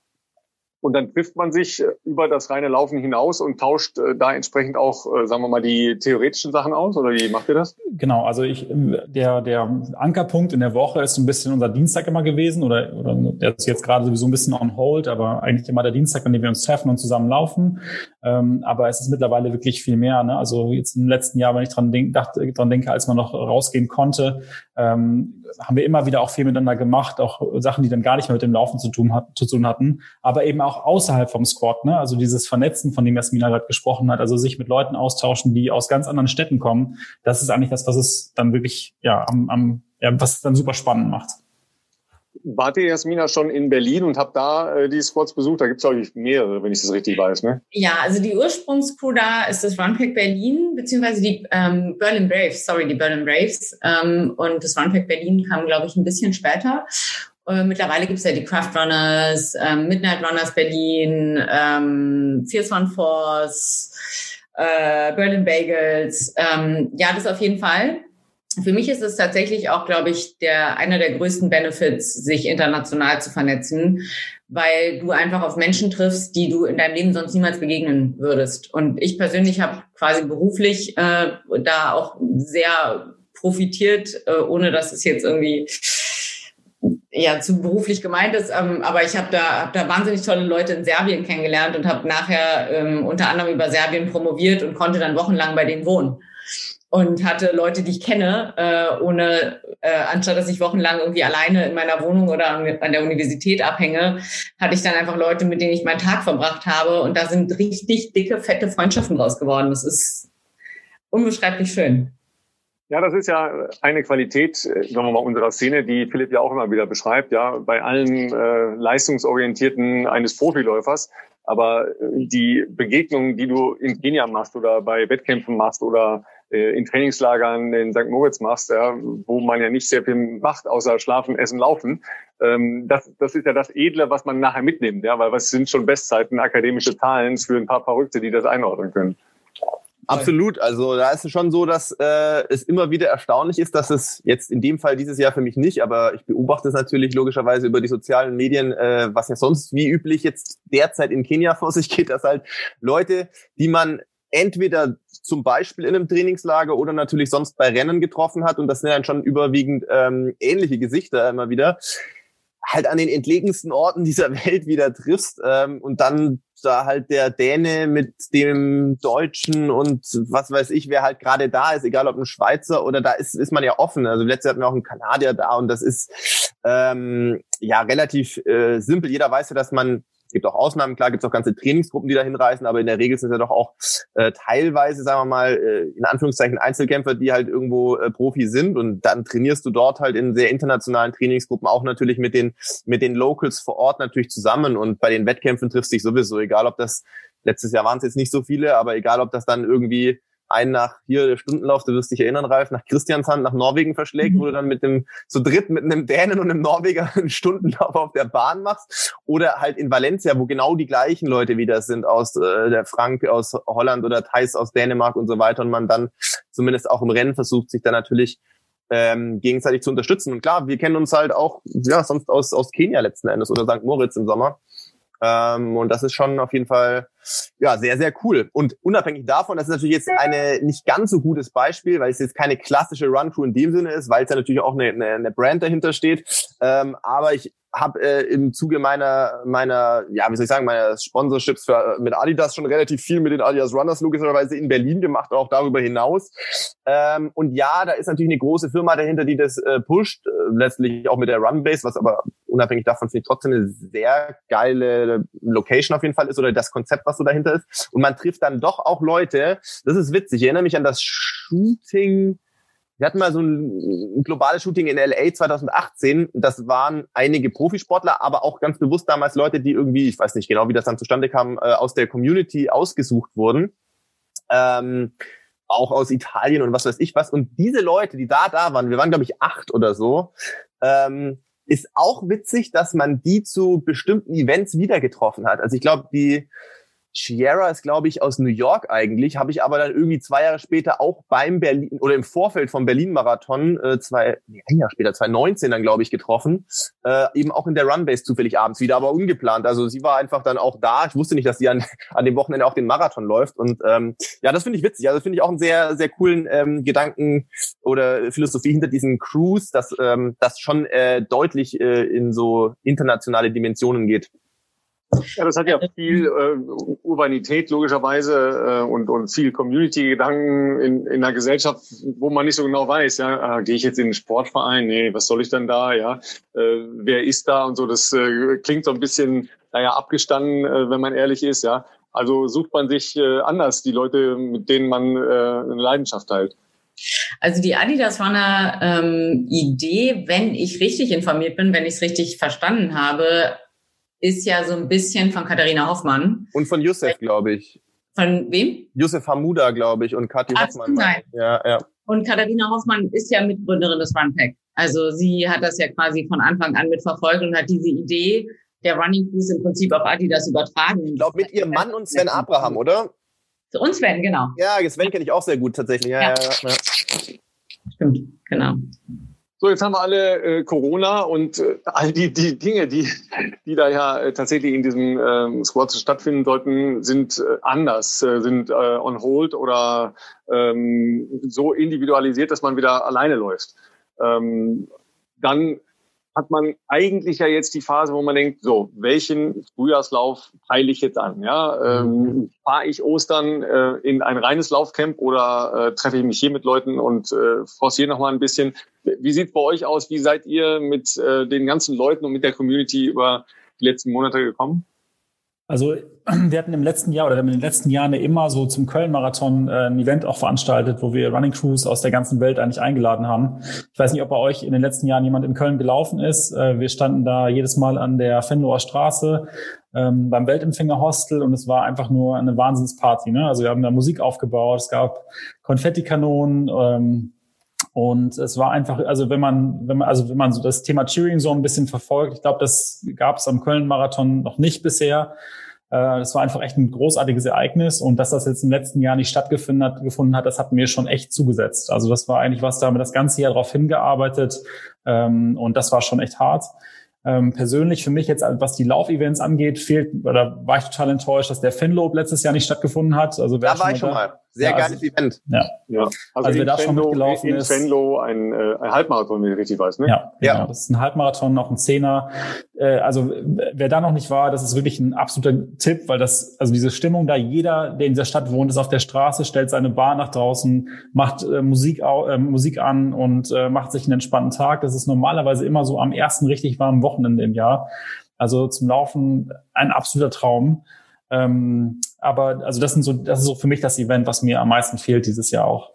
Und dann trifft man sich über das reine Laufen hinaus und tauscht äh, da entsprechend auch, äh, sagen wir mal, die theoretischen Sachen aus, oder wie macht ihr das? Genau, also ich, der, der Ankerpunkt in der Woche ist so ein bisschen unser Dienstag immer gewesen, oder, oder der ist jetzt gerade sowieso ein bisschen on hold, aber eigentlich immer der Dienstag, an dem wir uns treffen und zusammen laufen. Ähm, aber es ist mittlerweile wirklich viel mehr, ne? Also jetzt im letzten Jahr, wenn ich dran, denk, dachte, dran denke, als man noch rausgehen konnte, ähm, haben wir immer wieder auch viel miteinander gemacht, auch Sachen, die dann gar nicht mehr mit dem Laufen zu tun, hat, zu tun hatten, aber eben auch außerhalb vom Squad, ne? Also dieses Vernetzen, von dem Jasmina gerade gesprochen hat, also sich mit Leuten austauschen, die aus ganz anderen Städten kommen, das ist eigentlich das, was es dann wirklich ja am, am ja, was dann super spannend macht. Wart ihr, Jasmina, schon in Berlin und habt da äh, die Spots besucht? Da gibt es, glaube ich, mehrere, wenn ich das richtig weiß, ne? Ja, also die Ursprungscrew da ist das Runpack Berlin, beziehungsweise die ähm, Berlin Braves, sorry, die Berlin Braves. Ähm, und das Runpack Berlin kam, glaube ich, ein bisschen später. Äh, mittlerweile gibt es ja die Craft Runners, ähm, Midnight Runners Berlin, ähm, Fierce One Force, äh, Berlin Bagels. Ähm, ja, das auf jeden Fall. Für mich ist es tatsächlich auch, glaube ich, der einer der größten Benefits, sich international zu vernetzen, weil du einfach auf Menschen triffst, die du in deinem Leben sonst niemals begegnen würdest. Und ich persönlich habe quasi beruflich äh, da auch sehr profitiert, äh, ohne dass es jetzt irgendwie ja zu beruflich gemeint ist. Ähm, aber ich habe da, hab da wahnsinnig tolle Leute in Serbien kennengelernt und habe nachher ähm, unter anderem über Serbien promoviert und konnte dann wochenlang bei denen wohnen. Und hatte Leute, die ich kenne, äh, ohne, äh, anstatt dass ich wochenlang irgendwie alleine in meiner Wohnung oder an, an der Universität abhänge, hatte ich dann einfach Leute, mit denen ich meinen Tag verbracht habe. Und da sind richtig dicke, fette Freundschaften raus geworden. Das ist unbeschreiblich schön. Ja, das ist ja eine Qualität, sagen wir mal, unserer Szene, die Philipp ja auch immer wieder beschreibt, ja, bei allen äh, Leistungsorientierten eines Profiläufers. Aber die Begegnungen, die du in Kenia machst oder bei Wettkämpfen machst oder äh, in Trainingslagern in Sankt Moritz machst, ja, wo man ja nicht sehr viel macht, außer schlafen, essen, laufen, ähm, das, das ist ja das Edle, was man nachher mitnimmt, ja, weil was sind schon Bestzeiten, akademische Zahlen für ein paar Verrückte, die das einordnen können. Absolut. Also da ist es schon so, dass äh, es immer wieder erstaunlich ist, dass es jetzt in dem Fall dieses Jahr für mich nicht, aber ich beobachte es natürlich logischerweise über die sozialen Medien, äh, was ja sonst wie üblich jetzt derzeit in Kenia vor sich geht, dass halt Leute, die man entweder zum Beispiel in einem Trainingslager oder natürlich sonst bei Rennen getroffen hat, und das sind dann schon überwiegend ähm, ähnliche Gesichter immer wieder, halt an den entlegensten Orten dieser Welt wieder triffst ähm, und dann da halt der Däne mit dem Deutschen und was weiß ich, wer halt gerade da ist, egal ob ein Schweizer oder da ist, ist man ja offen. Also letztes Jahr hatten wir auch einen Kanadier da und das ist ähm, ja relativ äh, simpel. Jeder weiß ja, dass man, es gibt auch Ausnahmen, klar gibt es auch ganze Trainingsgruppen, die da hinreisen, aber in der Regel sind es ja doch auch äh, teilweise, sagen wir mal, äh, in Anführungszeichen Einzelkämpfer, die halt irgendwo äh, Profi sind, und dann trainierst du dort halt in sehr internationalen Trainingsgruppen auch natürlich mit den mit den Locals vor Ort natürlich zusammen, und bei den Wettkämpfen triffst du dich sowieso, egal ob das, letztes Jahr waren es jetzt nicht so viele, aber egal ob das dann irgendwie einen nach hier der Stundenlauf, du wirst dich erinnern, Ralf, nach Christiansand, nach Norwegen verschlägt, mhm. wo du dann mit dem zu dritt mit einem Dänen und einem Norweger einen Stundenlauf auf der Bahn machst, oder halt in Valencia, wo genau die gleichen Leute wieder sind, aus äh, der Frank aus Holland oder Thais aus Dänemark und so weiter, und man dann zumindest auch im Rennen versucht, sich dann natürlich ähm, gegenseitig zu unterstützen. Und klar, wir kennen uns halt auch ja sonst aus aus Kenia letzten Endes oder Sankt Moritz im Sommer. Ähm, und das ist schon auf jeden Fall ja sehr, sehr cool. Und unabhängig davon, das ist natürlich jetzt eine nicht ganz so gutes Beispiel, weil es jetzt keine klassische Run-Crew in dem Sinne ist, weil es ja natürlich auch eine, eine, eine Brand dahinter steht. Ähm, aber ich habe äh, im Zuge meiner, meiner, ja, wie soll ich sagen, meiner Sponsorships für, mit Adidas schon relativ viel mit den Adidas Runners logischerweise in Berlin gemacht, auch darüber hinaus. Ähm, und ja, da ist natürlich eine große Firma dahinter, die das äh, pusht, äh, letztlich auch mit der Runbase, was aber unabhängig davon finde ich trotzdem eine sehr geile Location auf jeden Fall ist, oder das Konzept, was so dahinter ist. Und man trifft dann doch auch Leute, das ist witzig, ich erinnere mich an das Shooting. Wir hatten mal so ein, ein globales Shooting in L A zwanzig achtzehn. Das waren einige Profisportler, aber auch ganz bewusst damals Leute, die irgendwie, ich weiß nicht genau, wie das dann zustande kam, äh, aus der Community ausgesucht wurden. Ähm, auch aus Italien und was weiß ich was. Und diese Leute, die da da waren, wir waren, glaube ich, acht oder so, ähm, ist auch witzig, dass man die zu bestimmten Events wieder getroffen hat. Also ich glaube, die Sierra ist, glaube ich, aus New York eigentlich, habe ich aber dann irgendwie zwei Jahre später auch beim Berlin oder im Vorfeld vom Berlin-Marathon, äh, zwei, nee, ein Jahr später, zwanzig neunzehn dann, glaube ich, getroffen, äh, eben auch in der Runbase zufällig abends wieder, aber ungeplant. Also sie war einfach dann auch da. Ich wusste nicht, dass sie an, an dem Wochenende auch den Marathon läuft, und ähm, ja, das finde ich witzig. Also finde ich auch einen sehr, sehr coolen ähm, Gedanken oder Philosophie hinter diesen Crews, dass ähm, das schon äh, deutlich äh, in so internationale Dimensionen geht. Ja, das hat ja viel äh, Urbanität logischerweise äh, und und viel Community-Gedanken in in einer Gesellschaft, wo man nicht so genau weiß, ja, äh, gehe ich jetzt in den Sportverein? Nee, was soll ich denn da? Ja, äh, wer ist da und so? Das äh, klingt so ein bisschen, naja, abgestanden, äh, wenn man ehrlich ist, ja. Also sucht man sich äh, anders die Leute, mit denen man äh, eine Leidenschaft teilt. Also die Adidas Runner ähm, Idee, wenn ich richtig informiert bin, wenn ich es richtig verstanden habe, ist ja so ein bisschen von Katharina Hoffmann. Und von Youssef, glaube ich. Von wem? Youssef Hamuda, glaube ich, und Kathi Ach, Hoffmann. Nein. Ja, ja. Und Katharina Hoffmann ist ja Mitgründerin des Runpack. Also sie hat das ja quasi von Anfang an mitverfolgt und hat diese Idee der Running Cruise im Prinzip auf Adidas übertragen. Ich glaube, mit ihrem Mann und Sven Abraham, oder? Und Sven, genau. Ja, Sven kenne ich auch sehr gut tatsächlich. Ja, ja. Ja, ja. Stimmt, genau. So, jetzt haben wir alle äh, Corona und äh, all die, die Dinge, die, die da ja äh, tatsächlich in diesem ähm, Squad stattfinden sollten, sind äh, anders, äh, sind äh, on hold oder ähm, so individualisiert, dass man wieder alleine läuft. Ähm, dann hat man eigentlich ja jetzt die Phase, wo man denkt, so, welchen Frühjahrslauf peile ich jetzt an? Ja, ähm, fahre ich Ostern äh, in ein reines Laufcamp oder äh, treffe ich mich hier mit Leuten und äh, forciere noch mal ein bisschen? Wie sieht es bei euch aus? Wie seid ihr mit äh, den ganzen Leuten und mit der Community über die letzten Monate gekommen? Also wir hatten im letzten Jahr oder wir haben in den letzten Jahren immer so zum Köln-Marathon äh, ein Event auch veranstaltet, wo wir Running Crews aus der ganzen Welt eigentlich eingeladen haben. Ich weiß nicht, ob bei euch in den letzten Jahren jemand in Köln gelaufen ist. Äh, wir standen da jedes Mal an der Venloer Straße ähm, beim Weltempfänger-Hostel und es war einfach nur eine Wahnsinnsparty. Ne? Also wir haben da Musik aufgebaut, es gab Konfettikanonen, ähm, und es war einfach, also wenn man, wenn man, also wenn man so das Thema Cheering so ein bisschen verfolgt, ich glaube, das gab es am Köln-Marathon noch nicht bisher. Das war einfach echt ein großartiges Ereignis und dass das jetzt im letzten Jahr nicht stattgefunden hat, gefunden hat, das hat mir schon echt zugesetzt. Also das war eigentlich was, da haben wir das ganze Jahr drauf hingearbeitet und das war schon echt hart. Ähm, persönlich für mich jetzt, was die Laufevents angeht, fehlt, oder war ich total enttäuscht, dass der Fenlob letztes Jahr nicht stattgefunden hat. Also da war ich schon mal. Sehr ja, geiles also, Event. Ja. Ja. Also, also wer da Venlo, schon mitgelaufen in ist. Venlo ein, äh, ein Halbmarathon, wenn ich richtig weiß, ne? Ja, ja. Genau. Das ist ein Halbmarathon, noch ein Zehner. Äh, also wer da noch nicht war, das ist wirklich ein absoluter Tipp, weil das, also diese Stimmung da, jeder, der in dieser Stadt wohnt, ist auf der Straße, stellt seine Bar nach draußen, macht äh, Musik, äh, Musik an und äh, macht sich einen entspannten Tag. Das ist normalerweise immer so am ersten richtig warmen Wochenende im Jahr. Also zum Laufen ein absoluter Traum. Ähm, aber also das sind so, das ist so für mich das Event, was mir am meisten fehlt dieses Jahr auch.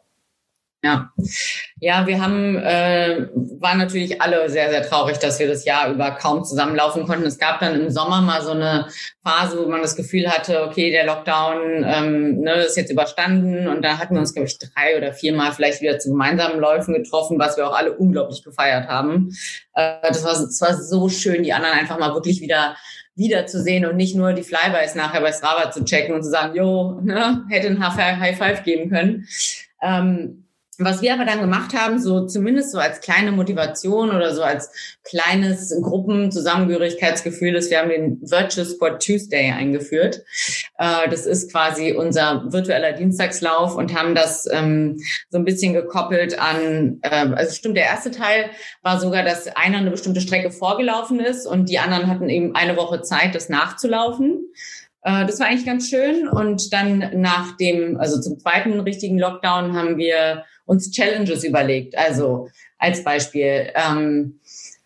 Ja, ja, wir haben, äh, waren natürlich alle sehr, sehr traurig, dass wir das Jahr über kaum zusammenlaufen konnten. Es gab dann im Sommer mal so eine Phase, wo man das Gefühl hatte, okay, der Lockdown ähm, ne, ist jetzt überstanden. Und da hatten wir uns, glaube ich, drei oder viermal vielleicht wieder zu gemeinsamen Läufen getroffen, was wir auch alle unglaublich gefeiert haben. Äh, das war, das war so schön, die anderen einfach mal wirklich wieder wiederzusehen und nicht nur die Flybys nachher bei Strava zu checken und zu sagen, jo, ne, hätte ein High Five geben können. Ähm, Was wir aber dann gemacht haben, so zumindest so als kleine Motivation oder so als kleines Gruppenzusammengehörigkeitsgefühl, ist, wir haben den Virtual Squad Tuesday eingeführt. Äh, das ist quasi unser virtueller Dienstagslauf und haben das ähm, so ein bisschen gekoppelt an, äh, also stimmt, der erste Teil war sogar, dass einer eine bestimmte Strecke vorgelaufen ist und die anderen hatten eben eine Woche Zeit, das nachzulaufen. Das war eigentlich ganz schön. Und dann nach dem, also zum zweiten richtigen Lockdown haben wir uns Challenges überlegt. Also als Beispiel, ähm,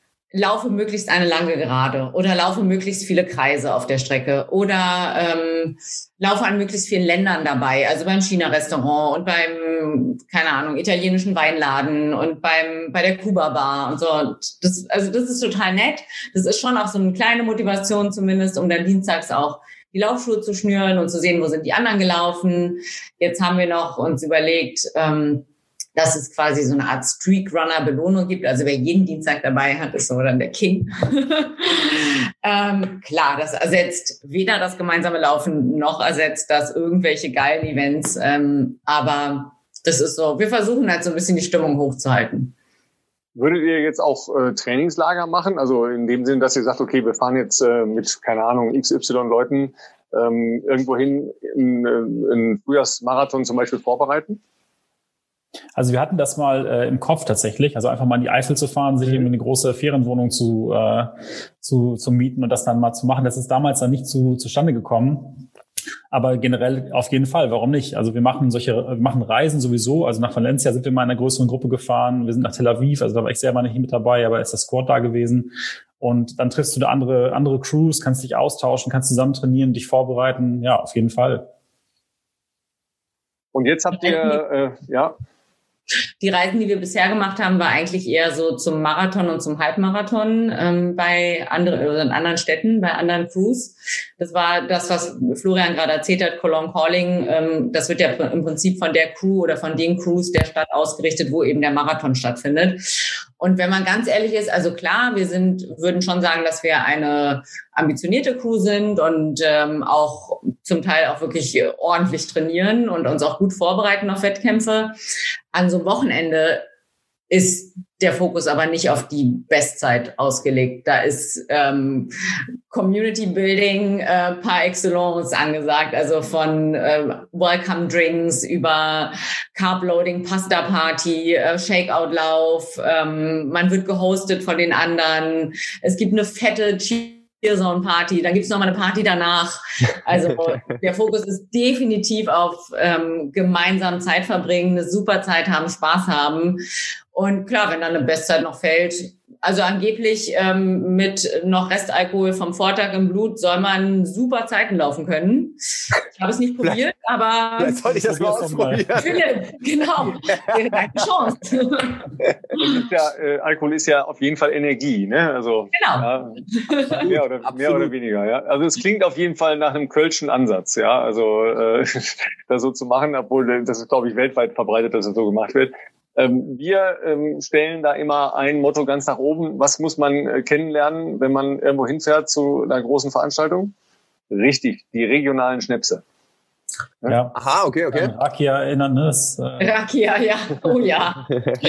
laufe möglichst eine lange Gerade oder laufe möglichst viele Kreise auf der Strecke oder ähm, laufe an möglichst vielen Ländern dabei. Also beim China-Restaurant und beim, keine Ahnung, italienischen Weinladen und beim bei der Kuba-Bar und so. Und das, also das ist total nett. Das ist schon auch so eine kleine Motivation zumindest, um dann dienstags auch die Laufschuhe zu schnüren und zu sehen, wo sind die anderen gelaufen. Jetzt haben wir noch uns überlegt, ähm, dass es quasi so eine Art Streak-Runner-Belohnung gibt. Also wer jeden Dienstag dabei hat, ist so dann der King. ähm, klar, das ersetzt weder das gemeinsame Laufen, noch ersetzt das irgendwelche geilen Events. Ähm, aber das ist so, wir versuchen halt so ein bisschen die Stimmung hochzuhalten. Würdet ihr jetzt auch äh, Trainingslager machen? Also in dem Sinn, dass ihr sagt, okay, wir fahren jetzt äh, mit, keine Ahnung, X Y Leuten ähm, irgendwo hin, einen Frühjahrsmarathon zum Beispiel vorbereiten? Also wir hatten das mal äh, im Kopf tatsächlich, also einfach mal in die Eifel zu fahren, sich irgendwie eine große Ferienwohnung zu, äh, zu, zu mieten und das dann mal zu machen. Das ist damals dann nicht zu, zustande gekommen. Aber generell auf jeden Fall, warum nicht? Also wir machen solche, wir machen Reisen sowieso. Also nach Valencia sind wir mal in einer größeren Gruppe gefahren. Wir sind nach Tel Aviv, also da war ich selber nicht mit dabei, aber ist das Squad da gewesen. Und dann triffst du da andere, andere Crews, kannst dich austauschen, kannst zusammen trainieren, dich vorbereiten. Ja, auf jeden Fall. Und jetzt habt ihr, äh, ja. Die Reisen, die wir bisher gemacht haben, war eigentlich eher so zum Marathon und zum Halbmarathon ähm, bei anderen, also in anderen Städten, bei anderen Crews. Das war das, was Florian gerade erzählt hat, Cologne Calling. Ähm, das wird ja im Prinzip von der Crew oder von den Crews der Stadt ausgerichtet, wo eben der Marathon stattfindet. Und wenn man ganz ehrlich ist, also klar, wir sind, würden schon sagen, dass wir eine ambitionierte Crew sind und ähm, auch zum Teil auch wirklich ordentlich trainieren und uns auch gut vorbereiten auf Wettkämpfe. An so einem Wochenende ist der Fokus aber nicht auf die Bestzeit ausgelegt. Da ist ähm, Community Building äh, par excellence angesagt, also von äh, Welcome Drinks über Carb Loading, Pasta Party, äh, Shakeout Lauf. Ähm, man wird gehostet von den anderen. Es gibt eine fette Cheerzone-Party, dann gibt's noch mal eine Party danach. Also der Fokus ist definitiv auf ähm, gemeinsam Zeit verbringen, eine super Zeit haben, Spaß haben. Und klar, wenn dann eine Bestzeit noch fällt, also angeblich ähm, mit noch Restalkohol vom Vortag im Blut soll man super Zeiten laufen können. Ich habe es nicht probiert, aber... Vielleicht sollte ich das mal ausprobieren. Philipp, genau. Wäre deine Chance. Das ist ja, äh, Alkohol ist ja auf jeden Fall Energie, ne? Also, genau. Ja, mehr, oder, mehr oder weniger, ja. Also es klingt auf jeden Fall nach einem kölschen Ansatz, ja. Also äh, das so zu machen, obwohl das ist, glaube ich, weltweit verbreitet, dass es so gemacht wird. Wir ähm, stellen da immer ein Motto ganz nach oben. Was muss man äh, kennenlernen, wenn man irgendwo hinfährt zu einer großen Veranstaltung? Richtig, die regionalen Schnäpse. Ja. Ja. Aha, okay, okay. An Rakia erinnern, ne? Das, äh Rakia, ja. Oh ja.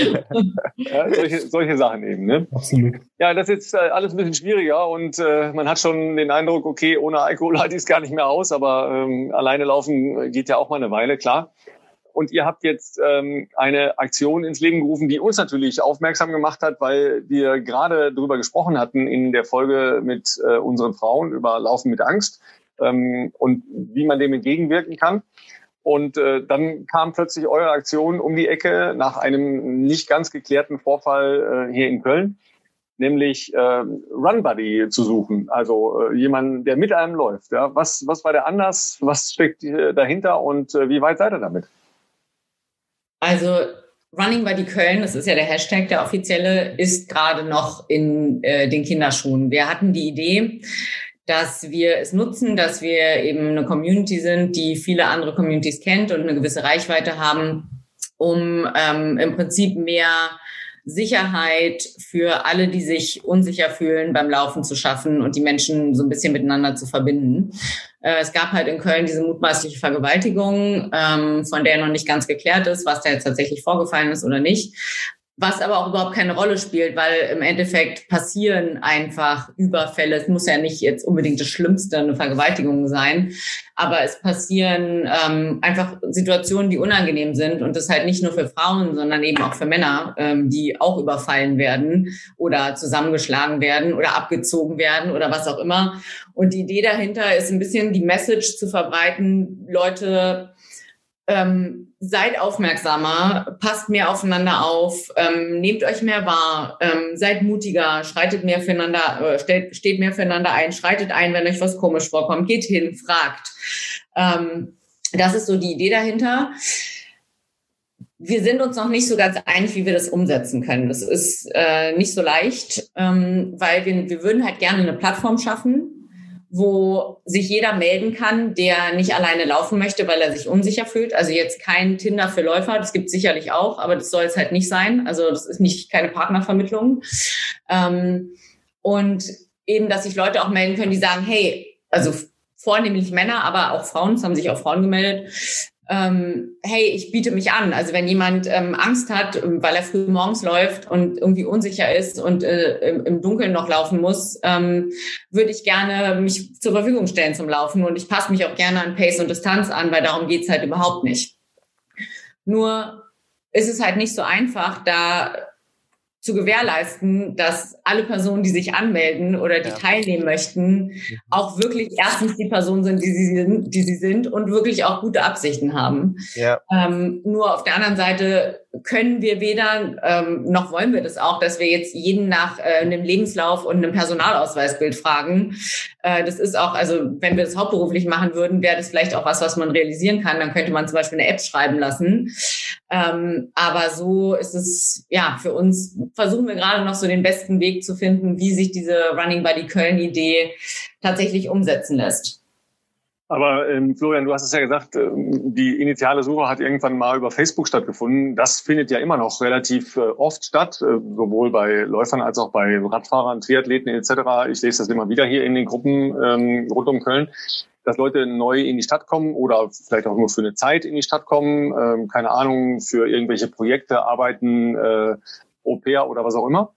Ja, solche, solche Sachen eben, ne? Absolut. Ja, das ist jetzt äh, alles ein bisschen schwieriger und äh, man hat schon den Eindruck, okay, ohne Alkohol halte ich es gar nicht mehr aus, aber ähm, alleine laufen geht ja auch mal eine Weile, klar. Und ihr habt jetzt ähm, eine Aktion ins Leben gerufen, die uns natürlich aufmerksam gemacht hat, weil wir gerade darüber gesprochen hatten in der Folge mit äh, unseren Frauen über Laufen mit Angst ähm, und wie man dem entgegenwirken kann. Und äh, dann kam plötzlich eure Aktion um die Ecke nach einem nicht ganz geklärten Vorfall äh, hier in Köln, nämlich äh, Run Buddy zu suchen, also äh, jemanden, der mit einem läuft. Ja? Was, was war der Anlass, was steckt äh, dahinter und äh, wie weit seid ihr damit? Also Running Buddy Köln, das ist ja der Hashtag, der offizielle, ist gerade noch in äh, den Kinderschuhen. Wir hatten die Idee, dass wir es nutzen, dass wir eben eine Community sind, die viele andere Communities kennt und eine gewisse Reichweite haben, um ähm, im Prinzip mehr Sicherheit für alle, die sich unsicher fühlen, beim Laufen zu schaffen und die Menschen so ein bisschen miteinander zu verbinden. Äh, es gab halt in Köln diese mutmaßliche Vergewaltigung, ähm, von der noch nicht ganz geklärt ist, was da jetzt tatsächlich vorgefallen ist oder nicht. Was aber auch überhaupt keine Rolle spielt, weil im Endeffekt passieren einfach Überfälle. Es muss ja nicht jetzt unbedingt das Schlimmste, eine Vergewaltigung sein, aber es passieren ähm, einfach Situationen, die unangenehm sind und das halt nicht nur für Frauen, sondern eben auch für Männer, ähm, die auch überfallen werden oder zusammengeschlagen werden oder abgezogen werden oder was auch immer. Und die Idee dahinter ist ein bisschen die Message zu verbreiten, Leute, Ähm, seid aufmerksamer, passt mehr aufeinander auf, ähm, nehmt euch mehr wahr, ähm, seid mutiger, schreitet mehr füreinander, äh, steht, steht mehr füreinander ein, schreitet ein, wenn euch was komisch vorkommt, geht hin, fragt. Ähm, das ist so die Idee dahinter. Wir sind uns noch nicht so ganz einig, wie wir das umsetzen können. Das ist äh, nicht so leicht, ähm, weil wir, wir würden halt gerne eine Plattform schaffen, wo sich jeder melden kann, der nicht alleine laufen möchte, weil er sich unsicher fühlt. Also jetzt kein Tinder für Läufer, das gibt es sicherlich auch, aber das soll es halt nicht sein. Also das ist nicht keine Partnervermittlung. Ähm, und eben, dass sich Leute auch melden können, die sagen, hey, also vornehmlich Männer, aber auch Frauen, es haben sich auch Frauen gemeldet, ähm, hey, ich biete mich an. Also wenn jemand ähm, Angst hat, weil er früh morgens läuft und irgendwie unsicher ist und äh, im, im Dunkeln noch laufen muss, ähm, würde ich gerne mich zur Verfügung stellen zum Laufen und ich passe mich auch gerne an Pace und Distanz an, weil darum geht's halt überhaupt nicht. Nur ist es halt nicht so einfach, da zu gewährleisten, dass alle Personen, die sich anmelden oder die ja. teilnehmen möchten, auch wirklich erstens die Personen sind, die sie sind, die sie sind und wirklich auch gute Absichten haben. Ja. Ähm, nur auf der anderen Seite können wir weder, ähm, noch wollen wir das auch, dass wir jetzt jeden nach äh, einem Lebenslauf und einem Personalausweisbild fragen. Äh, das ist auch, also wenn wir das hauptberuflich machen würden, wäre das vielleicht auch was, was man realisieren kann. Dann könnte man zum Beispiel eine App schreiben lassen. Ähm, aber so ist es, ja, für uns versuchen wir gerade noch so den besten Weg zu finden, wie sich diese Running Buddy Köln-Idee tatsächlich umsetzen lässt. Aber ähm, Florian, du hast es ja gesagt, ähm, die initiale Suche hat irgendwann mal über Facebook stattgefunden. Das findet ja immer noch relativ äh, oft statt, äh, sowohl bei Läufern als auch bei Radfahrern, Triathleten et cetera. Ich lese das immer wieder hier in den Gruppen ähm, rund um Köln, dass Leute neu in die Stadt kommen oder vielleicht auch nur für eine Zeit in die Stadt kommen, ähm, keine Ahnung, für irgendwelche Projekte arbeiten, äh, Au-pair oder was auch immer.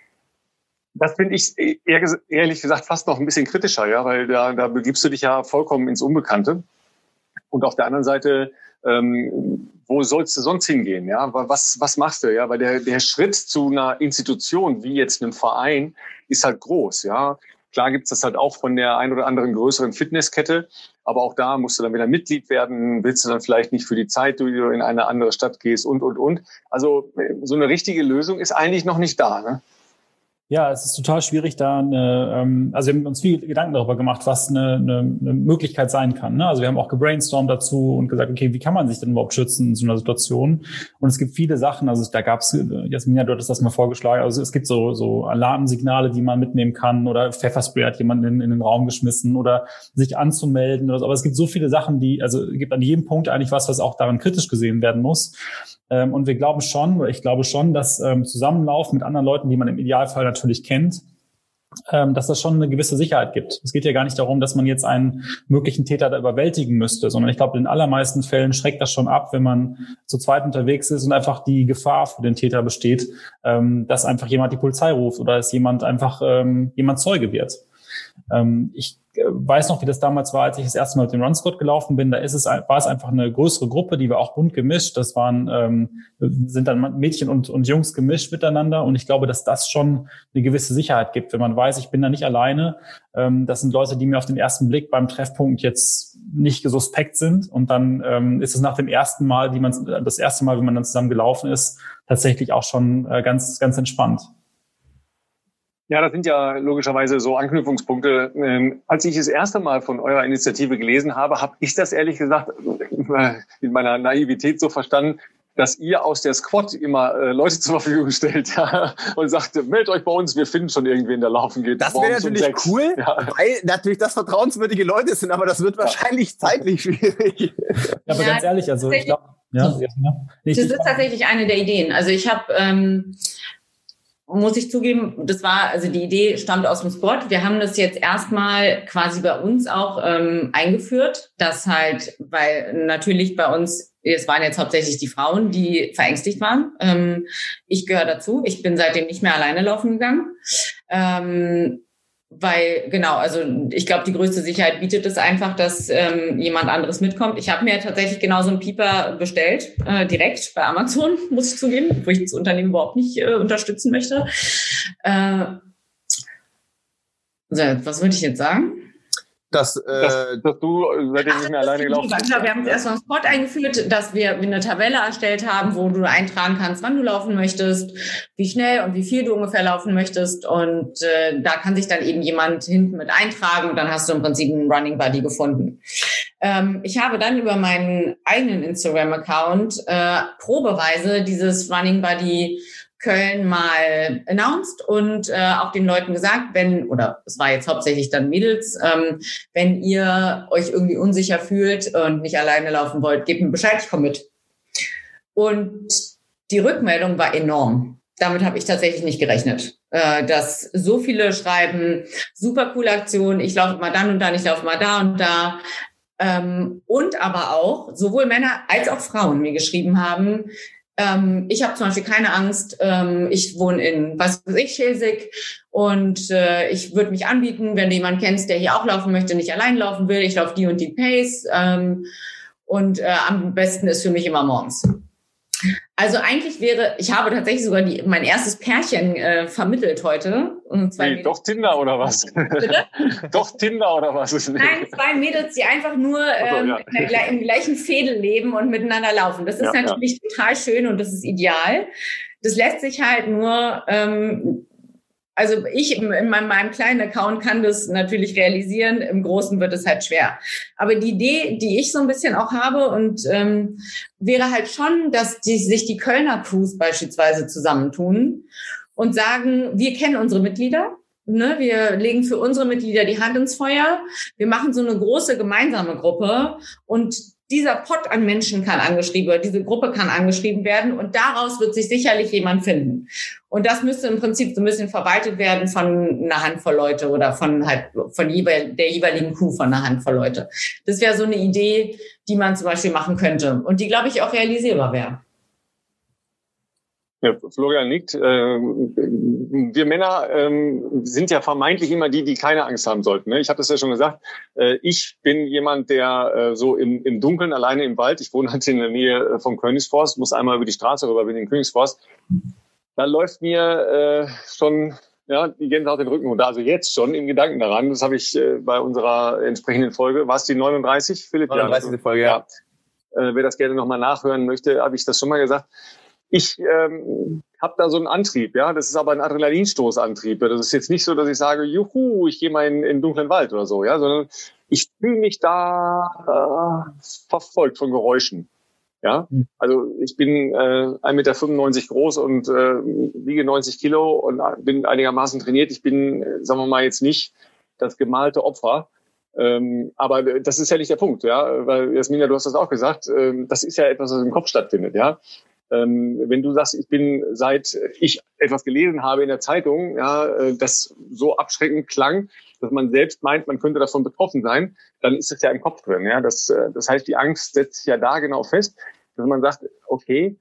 Das finde ich eher, ehrlich gesagt fast noch ein bisschen kritischer, ja, weil da, da begibst du dich ja vollkommen ins Unbekannte. Und auf der anderen Seite, ähm, wo sollst du sonst hingehen, ja? Was, was machst du, ja? Weil der, der Schritt zu einer Institution wie jetzt einem Verein ist halt groß, ja. Klar gibt's das halt auch von der ein oder anderen größeren Fitnesskette, aber auch da musst du dann wieder Mitglied werden, willst du dann vielleicht nicht für die Zeit, die du in eine andere Stadt gehst und, und, und. Also so eine richtige Lösung ist eigentlich noch nicht da, ne? Ja, es ist total schwierig, da eine, ähm, also wir haben uns viel Gedanken darüber gemacht, was eine, eine, eine Möglichkeit sein kann. Ne? Also wir haben auch gebrainstormt dazu und gesagt, okay, wie kann man sich denn überhaupt schützen in so einer Situation? Und es gibt viele Sachen, also da gab es, Jasmina, du hattest das mal vorgeschlagen, also es gibt so, so Alarmsignale, die man mitnehmen kann, oder Pfefferspray hat jemand in, in den Raum geschmissen oder sich anzumelden oder so. Aber es gibt so viele Sachen, die, also es gibt an jedem Punkt eigentlich was, was auch daran kritisch gesehen werden muss. Und wir glauben schon, oder ich glaube schon, dass ähm, Zusammenlauf mit anderen Leuten, die man im Idealfall natürlich kennt, ähm, dass das schon eine gewisse Sicherheit gibt. Es geht ja gar nicht darum, dass man jetzt einen möglichen Täter da überwältigen müsste, sondern ich glaube, in den allermeisten Fällen schreckt das schon ab, wenn man zu zweit unterwegs ist und einfach die Gefahr für den Täter besteht, ähm, dass einfach jemand die Polizei ruft oder dass jemand einfach ähm, jemand Zeuge wird. Ähm, ich weiß noch, wie das damals war, als ich das erste Mal mit dem Run Squad gelaufen bin. Da ist es, war es einfach eine größere Gruppe, die war auch bunt gemischt. Das waren, ähm, sind dann Mädchen und, und Jungs gemischt miteinander. Und ich glaube, dass das schon eine gewisse Sicherheit gibt, wenn man weiß, ich bin da nicht alleine. Ähm, das sind Leute, die mir auf den ersten Blick beim Treffpunkt jetzt nicht suspekt sind. Und dann ähm, ist es nach dem ersten Mal, wie man das erste Mal, wie man dann zusammen gelaufen ist, tatsächlich auch schon äh, ganz, ganz entspannt. Ja, das sind ja logischerweise so Anknüpfungspunkte. Ähm, als ich das erste Mal von eurer Initiative gelesen habe, habe ich das ehrlich gesagt in meiner Naivität so verstanden, dass ihr aus der Squad immer äh, Leute zur Verfügung stellt, ja, und sagt, meldet euch bei uns, wir finden schon irgendwen, der laufen geht. Das wäre natürlich um cool, ja, weil natürlich das vertrauenswürdige Leute sind, aber das wird wahrscheinlich ja. zeitlich schwierig. Ja, aber ja, ganz ehrlich, also ich glaube, ja, ja. Das ist tatsächlich eine der Ideen. Also ich habe ähm, muss ich zugeben, das war, also die Idee stammt aus dem Sport. Wir haben das jetzt erstmal quasi bei uns auch ähm, eingeführt, dass halt, weil natürlich bei uns, es waren jetzt hauptsächlich die Frauen, die verängstigt waren. Ähm, ich gehöre dazu. Ich bin seitdem nicht mehr alleine laufen gegangen. Ähm, Weil, genau, also ich glaube, die größte Sicherheit bietet es einfach, dass ähm, jemand anderes mitkommt. Ich habe mir tatsächlich genau so einen Pieper bestellt, äh, direkt bei Amazon, muss ich zugeben, wo ich das Unternehmen überhaupt nicht äh, unterstützen möchte. Äh, so, was würde ich jetzt sagen? Dass, äh, dass, dass du seitdem nicht mehr alleine gelaufen bist. Genau, wir haben jetzt erstmal einen Spot eingeführt, dass wir eine Tabelle erstellt haben, wo du eintragen kannst, wann du laufen möchtest, wie schnell und wie viel du ungefähr laufen möchtest. Und äh, da kann sich dann eben jemand hinten mit eintragen und dann hast du im Prinzip einen Running Buddy gefunden. Ähm, ich habe dann über meinen eigenen Instagram-Account äh, probeweise dieses Running Buddy Köln mal announced und äh, auch den Leuten gesagt, wenn, oder es war jetzt hauptsächlich dann Mädels, ähm, wenn ihr euch irgendwie unsicher fühlt und nicht alleine laufen wollt, gebt mir Bescheid, ich komme mit. Und die Rückmeldung war enorm. Damit habe ich tatsächlich nicht gerechnet, äh, dass so viele schreiben, super coole Aktion, ich laufe mal dann und dann, ich laufe mal da und da. Ähm, und aber auch sowohl Männer als auch Frauen mir geschrieben haben, Ähm, ich habe zum Beispiel keine Angst. Ähm, ich wohne in, was weiß ich, Schelsig und äh, ich würde mich anbieten, wenn du jemanden kennst, der hier auch laufen möchte, nicht allein laufen will. Ich laufe die und die Pace ähm, und äh, am besten ist für mich immer morgens. Also eigentlich wäre, ich habe tatsächlich sogar die, mein erstes Pärchen äh, vermittelt heute. Und zwei nee, doch Tinder oder was? Bitte? Doch Tinder oder was? Nein, zwei Mädels, die einfach nur ähm, so, ja. der, im gleichen Fädel leben und miteinander laufen. Das ist ja, natürlich ja. total schön und das ist ideal. Das lässt sich halt nur... Ähm, Also ich in meinem, meinem kleinen Account kann das natürlich realisieren, im Großen wird es halt schwer. Aber die Idee, die ich so ein bisschen auch habe und ähm, wäre halt schon, dass die, sich die Kölner Crews beispielsweise zusammentun und sagen, wir kennen unsere Mitglieder, ne? Wir legen für unsere Mitglieder die Hand ins Feuer, wir machen so eine große gemeinsame Gruppe und dieser Pot an Menschen kann angeschrieben werden, diese Gruppe kann angeschrieben werden und daraus wird sich sicherlich jemand finden. Und das müsste im Prinzip so ein bisschen verwaltet werden von einer Handvoll Leute oder von halt von der jeweiligen Crew von einer Handvoll Leute. Das wäre so eine Idee, die man zum Beispiel machen könnte und die, glaube ich, auch realisierbar wäre. Ja, Florian nickt. Wir Männer sind ja vermeintlich immer die, die keine Angst haben sollten. Ich habe das ja schon gesagt. Ich bin jemand, der so im, im Dunkeln alleine im Wald, ich wohne halt in der Nähe vom Königsforst, muss einmal über die Straße rüber, bin in den Königsforst. Da läuft mir schon ja, die Gänsehaut den Rücken runter. Also jetzt schon im Gedanken daran. Das habe ich bei unserer entsprechenden Folge. War es die neununddreißig, Philipp? neununddreißigste Folge, ja. ja. Wer das gerne nochmal nachhören möchte, habe ich das schon mal gesagt. Ich ähm, habe da so einen Antrieb, ja. Das ist aber ein Adrenalinstoßantrieb. Das ist jetzt nicht so, dass ich sage, juhu, ich gehe mal in, in den dunklen Wald oder so, ja, sondern ich fühle mich da äh, verfolgt von Geräuschen. Ja, also ich bin äh, ein Meter fünfundneunzig groß und äh, wiege neunzig Kilo und bin einigermaßen trainiert. Ich bin, äh, sagen wir mal, jetzt nicht das gemalte Opfer. Ähm, aber das ist ja nicht der Punkt, ja, weil Jasmina, du hast das auch gesagt, ähm, das ist ja etwas, was im Kopf stattfindet, ja. Ähm, wenn du sagst, ich bin, seit ich etwas gelesen habe in der Zeitung, ja, äh, das so abschreckend klang, dass man selbst meint, man könnte davon betroffen sein, dann ist das ja im Kopf drin, ja. Das, äh, das heißt, die Angst setzt sich ja da genau fest, dass man sagt, okay,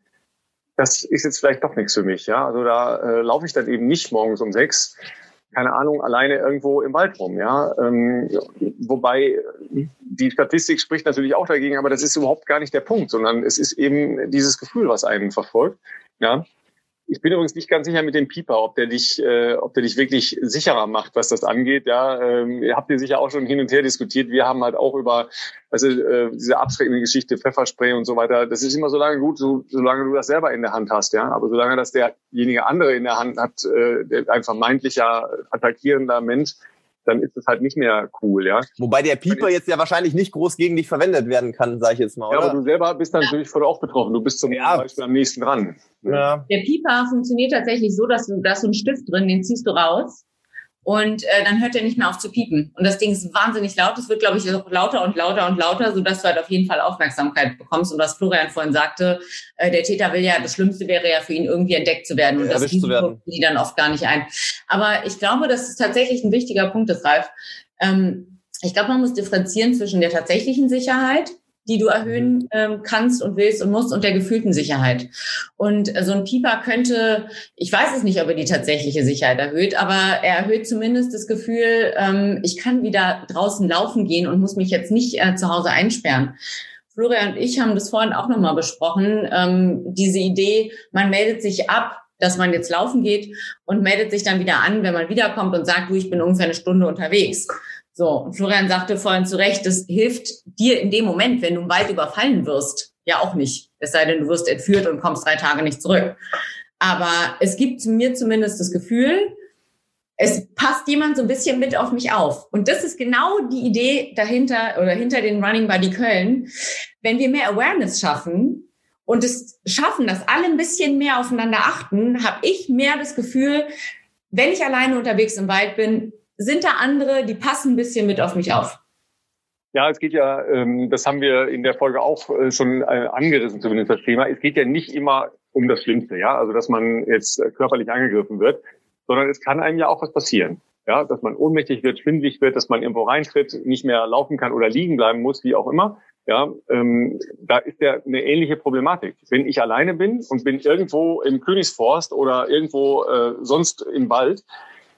das ist jetzt vielleicht doch nichts für mich, ja. Also da äh, laufe ich dann eben nicht morgens um sechs, keine Ahnung, alleine irgendwo im Wald rum, ja. Ähm, wobei die Statistik spricht natürlich auch dagegen, aber das ist überhaupt gar nicht der Punkt, sondern es ist eben dieses Gefühl, was einen verfolgt, ja. Ich bin übrigens nicht ganz sicher mit dem Pieper, ob der dich, äh, ob der dich wirklich sicherer macht, was das angeht. Ja, ähm, ihr habt ihr sicher auch schon hin und her diskutiert. Wir haben halt auch über, also äh, diese abschreckende Geschichte, Pfefferspray und so weiter. Das ist immer so lange gut, so, solange du das selber in der Hand hast, ja. Aber solange das derjenige andere in der Hand hat, äh, der ein vermeintlicher attackierender Mensch, dann ist es halt nicht mehr cool, ja. Wobei der Pieper jetzt ja wahrscheinlich nicht groß gegen dich verwendet werden kann, sage ich jetzt mal, oder? Ja, aber du selber bist dann natürlich voll auch betroffen. Du bist zum ja. Beispiel am nächsten dran. Ja. Der Pieper funktioniert tatsächlich so, dass du, da ist so ein Stift drin, den ziehst du raus und äh, dann hört er nicht mehr auf zu piepen. Und das Ding ist wahnsinnig laut. Es wird, glaube ich, lauter und lauter und lauter, sodass du halt auf jeden Fall Aufmerksamkeit bekommst. Und was Florian vorhin sagte, äh, der Täter will ja, das Schlimmste wäre ja für ihn irgendwie entdeckt zu werden. Und ja, das Risiko die dann oft gar nicht ein. Aber ich glaube, das ist tatsächlich ein wichtiger Punkt, das Ralf. Ähm, ich glaube, man muss differenzieren zwischen der tatsächlichen Sicherheit, die du erhöhen ähm, kannst und willst und musst, und der gefühlten Sicherheit. Und äh, so ein Pieper könnte, ich weiß es nicht, ob er die tatsächliche Sicherheit erhöht, aber er erhöht zumindest das Gefühl, ähm, ich kann wieder draußen laufen gehen und muss mich jetzt nicht äh, zu Hause einsperren. Florian und ich haben das vorhin auch nochmal besprochen, ähm, diese Idee, man meldet sich ab, dass man jetzt laufen geht und meldet sich dann wieder an, wenn man wiederkommt und sagt, du, ich bin ungefähr eine Stunde unterwegs. So, und Florian sagte vorhin zu Recht, das hilft dir in dem Moment, wenn du im Wald überfallen wirst, ja auch nicht. Es sei denn, du wirst entführt und kommst drei Tage nicht zurück. Aber es gibt mir zumindest das Gefühl, es passt jemand so ein bisschen mit auf mich auf. Und das ist genau die Idee dahinter oder hinter den Running Buddy Köln. Wenn wir mehr Awareness schaffen und es schaffen, dass alle ein bisschen mehr aufeinander achten, habe ich mehr das Gefühl, wenn ich alleine unterwegs im Wald bin, sind da andere, die passen ein bisschen mit auf mich auf. Ja, es geht ja, ähm, das haben wir in der Folge auch äh, schon äh, angerissen, zumindest das Thema. Es geht ja nicht immer um das Schlimmste, ja, also dass man jetzt äh, körperlich angegriffen wird, sondern es kann einem ja auch was passieren, ja, dass man ohnmächtig wird, schwindelig wird, dass man irgendwo reintritt, nicht mehr laufen kann oder liegen bleiben muss, wie auch immer. Ja, ähm, da ist ja eine ähnliche Problematik. Wenn ich alleine bin und bin irgendwo im Königsforst oder irgendwo äh, sonst im Wald,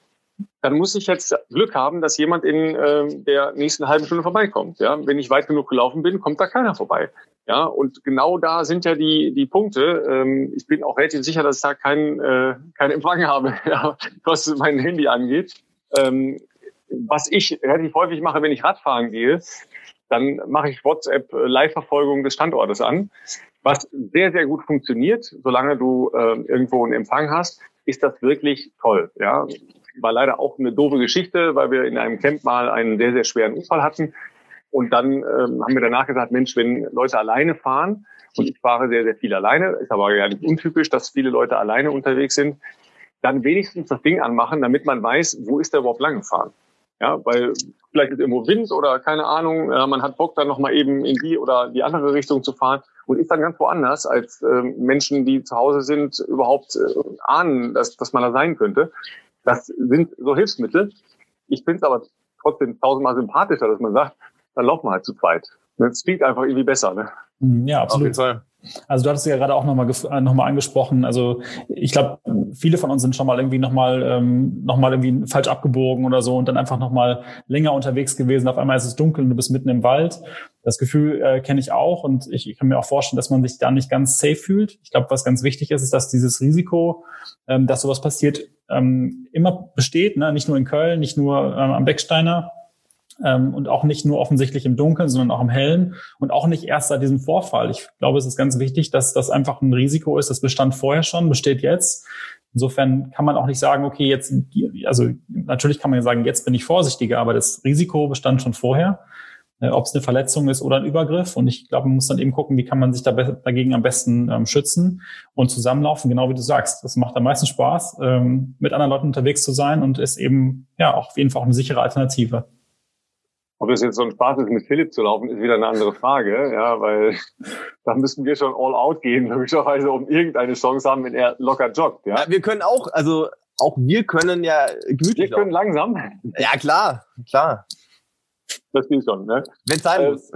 dann muss ich jetzt Glück haben, dass jemand in äh, der nächsten halben Stunde vorbeikommt. Ja? Wenn ich weit genug gelaufen bin, kommt da keiner vorbei. Ja, und genau da sind ja die die Punkte. Ähm, ich bin auch relativ sicher, dass ich da keinen äh, keinen Empfang habe, ja, was mein Handy angeht. Ähm, was ich relativ häufig mache, wenn ich Radfahren gehe, dann mache ich WhatsApp-Live-Verfolgung des Standortes an. Was sehr, sehr gut funktioniert, solange du äh, irgendwo einen Empfang hast, ist das wirklich toll. Ja, war leider auch eine doofe Geschichte, weil wir in einem Camp mal einen sehr, sehr schweren Unfall hatten. Und dann ähm, haben wir danach gesagt, Mensch, wenn Leute alleine fahren, und ich fahre sehr, sehr viel alleine, ist aber ja nicht untypisch, dass viele Leute alleine unterwegs sind, dann wenigstens das Ding anmachen, damit man weiß, wo ist der überhaupt lang gefahren. Ja, weil vielleicht ist irgendwo Wind oder keine Ahnung, äh, man hat Bock dann nochmal eben in die oder die andere Richtung zu fahren und ist dann ganz woanders, als äh, Menschen, die zu Hause sind, überhaupt äh, ahnen, dass, dass man da sein könnte. Das sind so Hilfsmittel. Ich finde es aber trotzdem tausendmal sympathischer, dass man sagt, dann laufen wir halt zu zweit. Das klingt einfach irgendwie besser, ne? Ja, absolut. Auf jeden Fall. Also du hattest ja gerade auch nochmal noch mal angesprochen, also ich glaube, viele von uns sind schon mal irgendwie nochmal ähm, noch mal irgendwie falsch abgebogen oder so und dann einfach nochmal länger unterwegs gewesen. Auf einmal ist es dunkel und du bist mitten im Wald. Das Gefühl äh, kenne ich auch und ich, ich kann mir auch vorstellen, dass man sich da nicht ganz safe fühlt. Ich glaube, was ganz wichtig ist, ist, dass dieses Risiko, ähm, dass sowas passiert, ähm, immer besteht, ne? Nicht nur in Köln, nicht nur ähm, am Becksteiner. Ähm, und auch nicht nur offensichtlich im Dunkeln, sondern auch im Hellen und auch nicht erst seit diesem Vorfall. Ich glaube, es ist ganz wichtig, dass das einfach ein Risiko ist. Das bestand vorher schon, besteht jetzt. Insofern kann man auch nicht sagen, okay, jetzt, also natürlich kann man ja sagen, jetzt bin ich vorsichtiger, aber das Risiko bestand schon vorher, äh, ob es eine Verletzung ist oder ein Übergriff. Und ich glaube, man muss dann eben gucken, wie kann man sich da be- dagegen am besten ähm, schützen und zusammenlaufen, genau wie du sagst. Das macht am meisten Spaß, ähm, mit anderen Leuten unterwegs zu sein und ist eben ja auch auf jeden Fall auch eine sichere Alternative. Ob es jetzt so ein Spaß ist, mit Philipp zu laufen, ist wieder eine andere Frage, ja, weil da müssen wir schon all out gehen, möglicherweise, um irgendeine Chance haben, wenn er locker joggt, ja. Ja, wir können auch, also auch wir können ja gemütlich Wir können laufen. langsam. Ja, klar, klar. Das geht schon, ne? Wenn es sein äh, muss.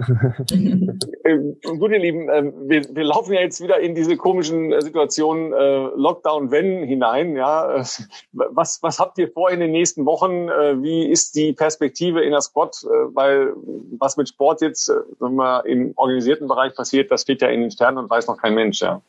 äh, gut, ihr Lieben, äh, wir, wir laufen ja jetzt wieder in diese komischen äh, Situationen äh, Lockdown, wenn hinein, ja. Äh, was, was habt ihr vor in den nächsten Wochen? Äh, wie ist die Perspektive in der Squad? Äh, weil was mit Sport jetzt äh, sagen wir, im organisierten Bereich passiert, das steht ja in den Sternen und weiß noch kein Mensch, ja.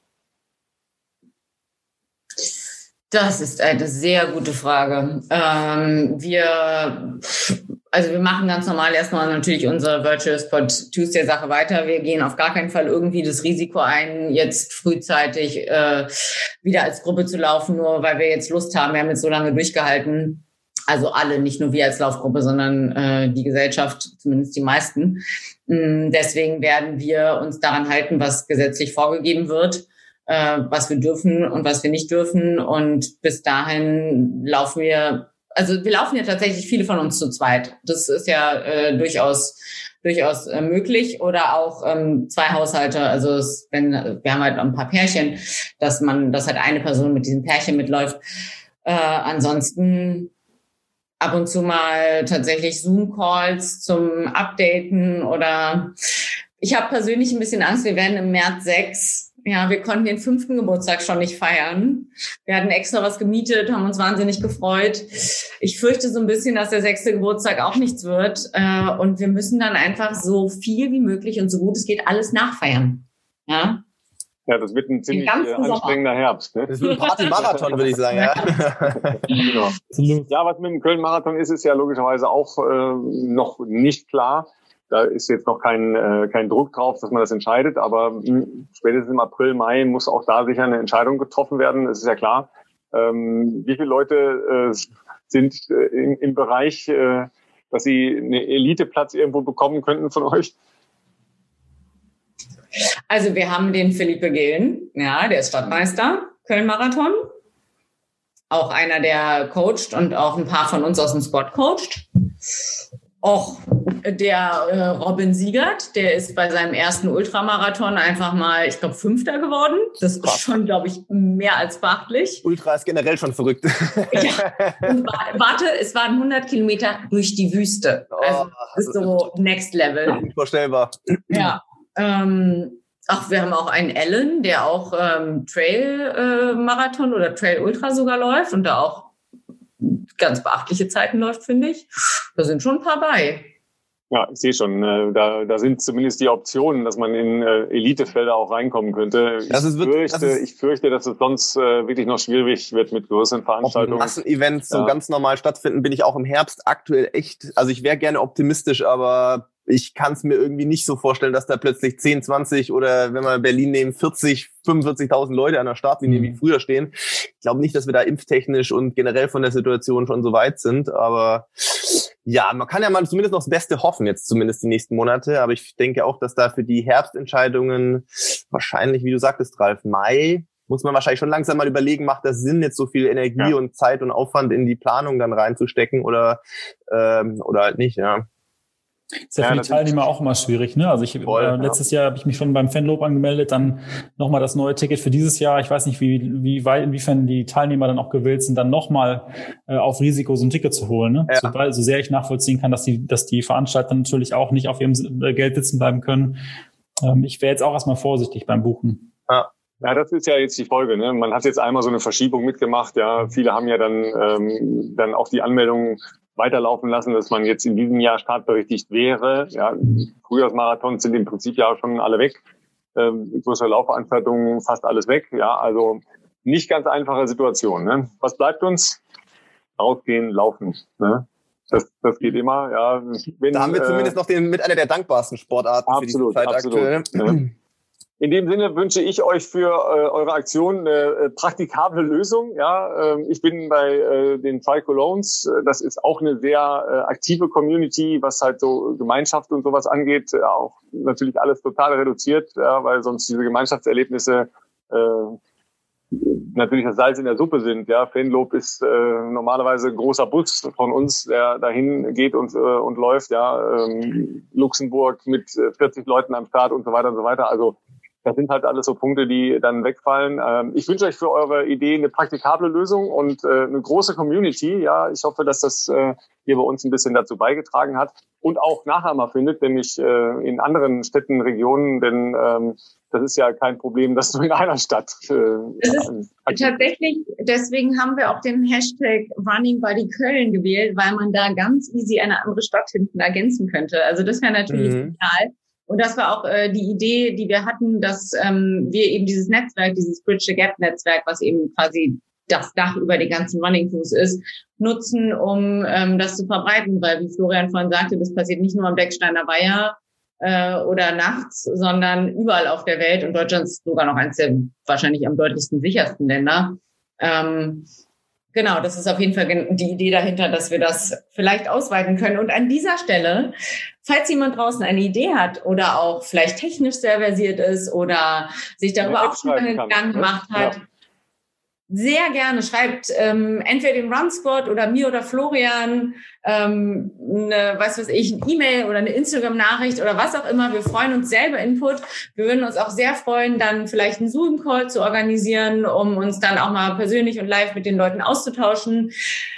Das ist eine sehr gute Frage. Ähm, wir, also wir machen ganz normal erstmal natürlich unsere Virtual Spot Tuesday Sache weiter. Wir gehen auf gar keinen Fall irgendwie das Risiko ein, jetzt frühzeitig äh, wieder als Gruppe zu laufen, nur weil wir jetzt Lust haben. Wir haben jetzt so lange durchgehalten. Also alle, nicht nur wir als Laufgruppe, sondern äh, die Gesellschaft, zumindest die meisten. Ähm, deswegen werden wir uns daran halten, was gesetzlich vorgegeben wird, was wir dürfen und was wir nicht dürfen. Und bis dahin laufen wir, also wir laufen ja tatsächlich viele von uns zu zweit. Das ist ja äh, durchaus durchaus äh, möglich. Oder auch ähm, zwei Haushalte. Also es, wenn wir haben halt ein paar Pärchen, dass man, dass halt eine Person mit diesem Pärchen mitläuft. Äh, ansonsten ab und zu mal tatsächlich Zoom-Calls zum Updaten oder ich habe persönlich ein bisschen Angst, wir werden im März sechs. Ja, wir konnten den fünften Geburtstag schon nicht feiern. Wir hatten extra was gemietet, haben uns wahnsinnig gefreut. Ich fürchte so ein bisschen, dass der sechste Geburtstag auch nichts wird. Und wir müssen dann einfach so viel wie möglich und so gut es geht alles nachfeiern. Ja, ja, das wird ein ziemlich anstrengender Herbst. Ne? Das wird ein Party-Marathon, würde ich sagen. Ja. Genau. Ja, was mit dem Köln-Marathon ist, ist ja logischerweise auch äh, noch nicht klar. Da ist jetzt noch kein, äh, kein Druck drauf, dass man das entscheidet, aber mh, spätestens im April, Mai muss auch da sicher eine Entscheidung getroffen werden, das ist ja klar. Ähm, wie viele Leute äh, sind äh, im, im Bereich, äh, dass sie einen Eliteplatz irgendwo bekommen könnten von euch? Also wir haben den Philippe Gehlen, ja, der ist Stadtmeister, Köln-Marathon. Auch einer, der coacht und auch ein paar von uns aus dem Squad coacht. Auch der äh, Robin Siegert, der ist bei seinem ersten Ultramarathon einfach mal, ich glaube, Fünfter geworden. Das ist schon, glaube ich, mehr als beachtlich. Ultra ist generell schon verrückt. Ja. Und warte, es waren hundert Kilometer durch die Wüste. Also das ist so Next Level. Unvorstellbar. Ja. Ähm, ach, wir haben auch einen Ellen, der auch ähm, Trail-Marathon äh, oder Trail-Ultra sogar läuft und da auch ganz beachtliche Zeiten läuft, finde ich. Da sind schon ein paar bei. Ja, ich sehe schon, äh, da, da sind zumindest die Optionen, dass man in äh, Elitefelder auch reinkommen könnte. Ich, das ist, fürchte, das ist, ich fürchte, dass es sonst äh, wirklich noch schwierig wird mit größeren Veranstaltungen. Massenevents ja. so ganz normal stattfinden, bin ich auch im Herbst aktuell echt, also ich wäre gerne optimistisch, aber ich kann es mir irgendwie nicht so vorstellen, dass da plötzlich zehn, zwanzig oder wenn wir Berlin nehmen, vierzig, fünfundvierzigtausend Leute an der Startlinie mhm. wie früher stehen. Ich glaube nicht, dass wir da impftechnisch und generell von der Situation schon so weit sind, aber ja, man kann ja mal zumindest noch das Beste hoffen, jetzt zumindest die nächsten Monate, aber ich denke auch, dass da für die Herbstentscheidungen wahrscheinlich, wie du sagtest, Ralf, Mai, muss man wahrscheinlich schon langsam mal überlegen, macht das Sinn, jetzt so viel Energie ja. und Zeit und Aufwand in die Planung dann reinzustecken oder ähm, oder halt nicht, ja. Ist ja für ja, die Teilnehmer auch immer schwierig, ne? Also ich voll, äh, letztes ja. Jahr habe ich mich schon beim Fanlob angemeldet, dann nochmal das neue Ticket für dieses Jahr. Ich weiß nicht, wie wie weit inwiefern die Teilnehmer dann auch gewillt sind, dann nochmal äh, auf Risiko so ein Ticket zu holen. Ne? Ja. So, weil, so sehr ich nachvollziehen kann, dass die dass die Veranstalter natürlich auch nicht auf ihrem Geld sitzen bleiben können. Ähm, ich wäre jetzt auch erstmal vorsichtig beim Buchen. Ja. Ja, das ist ja jetzt die Folge. Ne? Man hat jetzt einmal so eine Verschiebung mitgemacht. Ja, viele haben ja dann ähm, dann auch die Anmeldungen weiterlaufen lassen, dass man jetzt in diesem Jahr startberechtigt wäre. Ja, Frühjahrsmarathons sind im Prinzip ja schon alle weg. Ähm, größere Laufveranstaltungen, fast alles weg. Ja, also nicht ganz einfache Situation. Ne? Was bleibt uns? Rausgehen, laufen. Ne? Das, das geht immer. Ja, wenn, da haben wir äh, zumindest noch den mit einer der dankbarsten Sportarten absolut, für diese Zeit absolut, aktuell. Ne? In dem Sinne wünsche ich euch für äh, eure Aktion eine äh, praktikable Lösung. Ja, äh, ich bin bei äh, den Tri-Colognes. Das ist auch eine sehr äh, aktive Community, was halt so Gemeinschaft und sowas angeht. Äh, auch natürlich alles total reduziert, ja, weil sonst diese Gemeinschaftserlebnisse äh, natürlich das Salz in der Suppe sind. Ja, Fanlob ist äh, normalerweise ein großer Bus von uns, der dahin geht und äh, und läuft. Ja, ähm, Luxemburg mit vierzig Leuten am Start und so weiter und so weiter. Also das sind halt alles so Punkte, die dann wegfallen. Ähm, ich wünsche euch für eure Idee eine praktikable Lösung und äh, eine große Community. Ja, ich hoffe, dass das äh, hier bei uns ein bisschen dazu beigetragen hat und auch Nachahmer findet, nämlich äh, in anderen Städten, Regionen, denn ähm, das ist ja kein Problem, dass du in einer Stadt äh, es ist tatsächlich, deswegen haben wir auch den Hashtag Running Buddy Köln gewählt, weil man da ganz easy eine andere Stadt hinten ergänzen könnte. Also das wäre natürlich mhm. ideal. Und das war auch äh, die Idee, die wir hatten, dass ähm, wir eben dieses Netzwerk, dieses Bridge the Gap Netzwerk, was eben quasi das Dach über die ganzen Running Crews ist, nutzen, um ähm, das zu verbreiten. Weil, wie Florian vorhin sagte, das passiert nicht nur am Becksteiner Weiher äh, oder nachts, sondern überall auf der Welt. Und Deutschland ist sogar noch eines der wahrscheinlich am deutlichsten sichersten Länder. Ähm, Genau, das ist auf jeden Fall die Idee dahinter, dass wir das vielleicht ausweiten können. Und an dieser Stelle, falls jemand draußen eine Idee hat oder auch vielleicht technisch sehr versiert ist oder sich darüber auch schon einen Gedanken gemacht hat, ja. sehr gerne schreibt ähm, entweder dem Run Squad oder mir oder Florian ähm, eine, weiß was ich, eine E-Mail oder eine Instagram-Nachricht oder was auch immer. Wir freuen uns selber Input. Wir würden uns auch sehr freuen, dann vielleicht einen Zoom-Call zu organisieren, um uns dann auch mal persönlich und live mit den Leuten auszutauschen.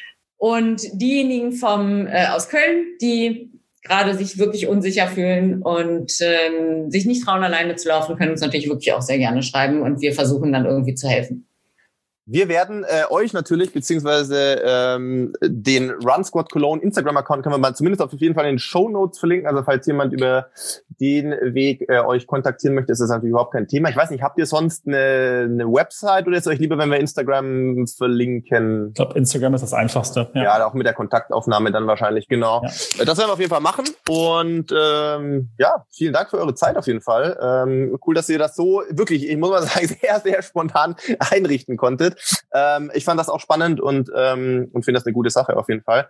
Und diejenigen vom äh, aus Köln, die gerade sich wirklich unsicher fühlen und ähm, sich nicht trauen, alleine zu laufen, können uns natürlich wirklich auch sehr gerne schreiben und wir versuchen dann irgendwie zu helfen. Wir werden äh, euch natürlich, beziehungsweise ähm, den Run Squad Cologne Instagram-Account können wir mal zumindest auf jeden Fall in den Shownotes verlinken. Also falls jemand über den Weg äh, euch kontaktieren möchte, ist das natürlich überhaupt kein Thema. Ich weiß nicht, habt ihr sonst eine, eine Website oder ist es euch lieber, wenn wir Instagram verlinken? Ich glaube, Instagram ist das Einfachste. Ja. ja, auch mit der Kontaktaufnahme dann wahrscheinlich, genau. Ja. Das werden wir auf jeden Fall machen. Und ähm, ja, vielen Dank für eure Zeit auf jeden Fall. Ähm, cool, dass ihr das so wirklich, ich muss mal sagen, sehr, sehr spontan einrichten konntet. Ähm, ich fand das auch spannend und ähm, und finde das eine gute Sache auf jeden Fall.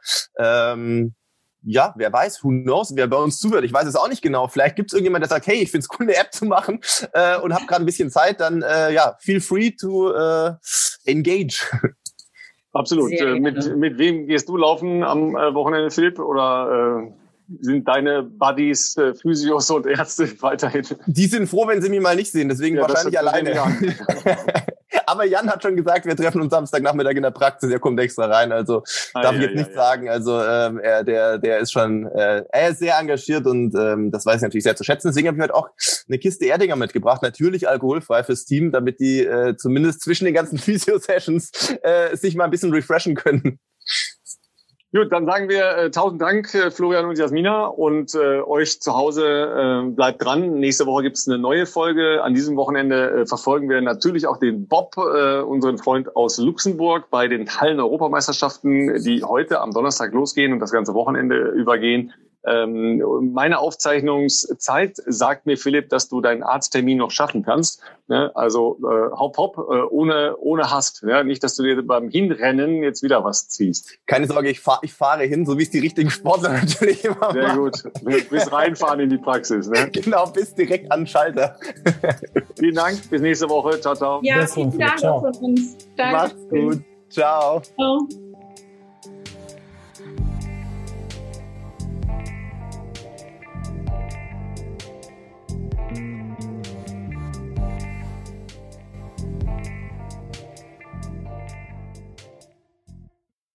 Ähm, ja, wer weiß, who knows, wer bei uns zuhört. Ich weiß es auch nicht genau. Vielleicht gibt es irgendjemand, der sagt, hey, ich finde es cool, eine App zu machen äh, und habe gerade ein bisschen Zeit. Dann äh, ja, feel free to äh, engage. Absolut. Äh, mit mit wem gehst du laufen am äh, Wochenende, Philipp? Oder äh sind deine Buddies, äh, Physios und Ärzte weiterhin? Die sind froh, wenn sie mich mal nicht sehen, deswegen ja, wahrscheinlich alleine. Aber Jan hat schon gesagt, wir treffen uns Samstagnachmittag in der Praxis, er kommt extra rein, also ah, darf ja, ich jetzt ja, nichts ja. sagen. Also ähm, er, der, der ist schon, äh, er ist sehr engagiert und ähm, das weiß ich natürlich sehr zu schätzen. Deswegen habe ich heute auch eine Kiste Erdinger mitgebracht, natürlich alkoholfrei fürs Team, damit die äh, zumindest zwischen den ganzen Physio-Sessions äh, sich mal ein bisschen refreshen können. Gut, dann sagen wir äh, tausend Dank, äh, Florian und Jasmina, und äh, euch zu Hause äh, bleibt dran. Nächste Woche gibt's eine neue Folge. An diesem Wochenende äh, verfolgen wir natürlich auch den Bob, äh, unseren Freund aus Luxemburg, bei den Hallen-Europameisterschaften, die heute am Donnerstag losgehen und das ganze Wochenende übergehen. Ähm, meine Aufzeichnungszeit sagt mir, Philipp, dass du deinen Arzttermin noch schaffen kannst. Ne? Also äh, hopp, hopp, äh, ohne ohne Hast. Ja? Nicht, dass du dir beim Hinrennen jetzt wieder was ziehst. Keine Sorge, ich, fahr, ich fahre hin, so wie es die richtigen Sportler natürlich immer machen. Sehr gut. Bis reinfahren in die Praxis. Ne? Genau, bis direkt an den Schalter. Vielen Dank, bis nächste Woche. Ciao, ciao. Ja, vielen Dank von uns. Danke. Macht's gut. Ciao. Ciao.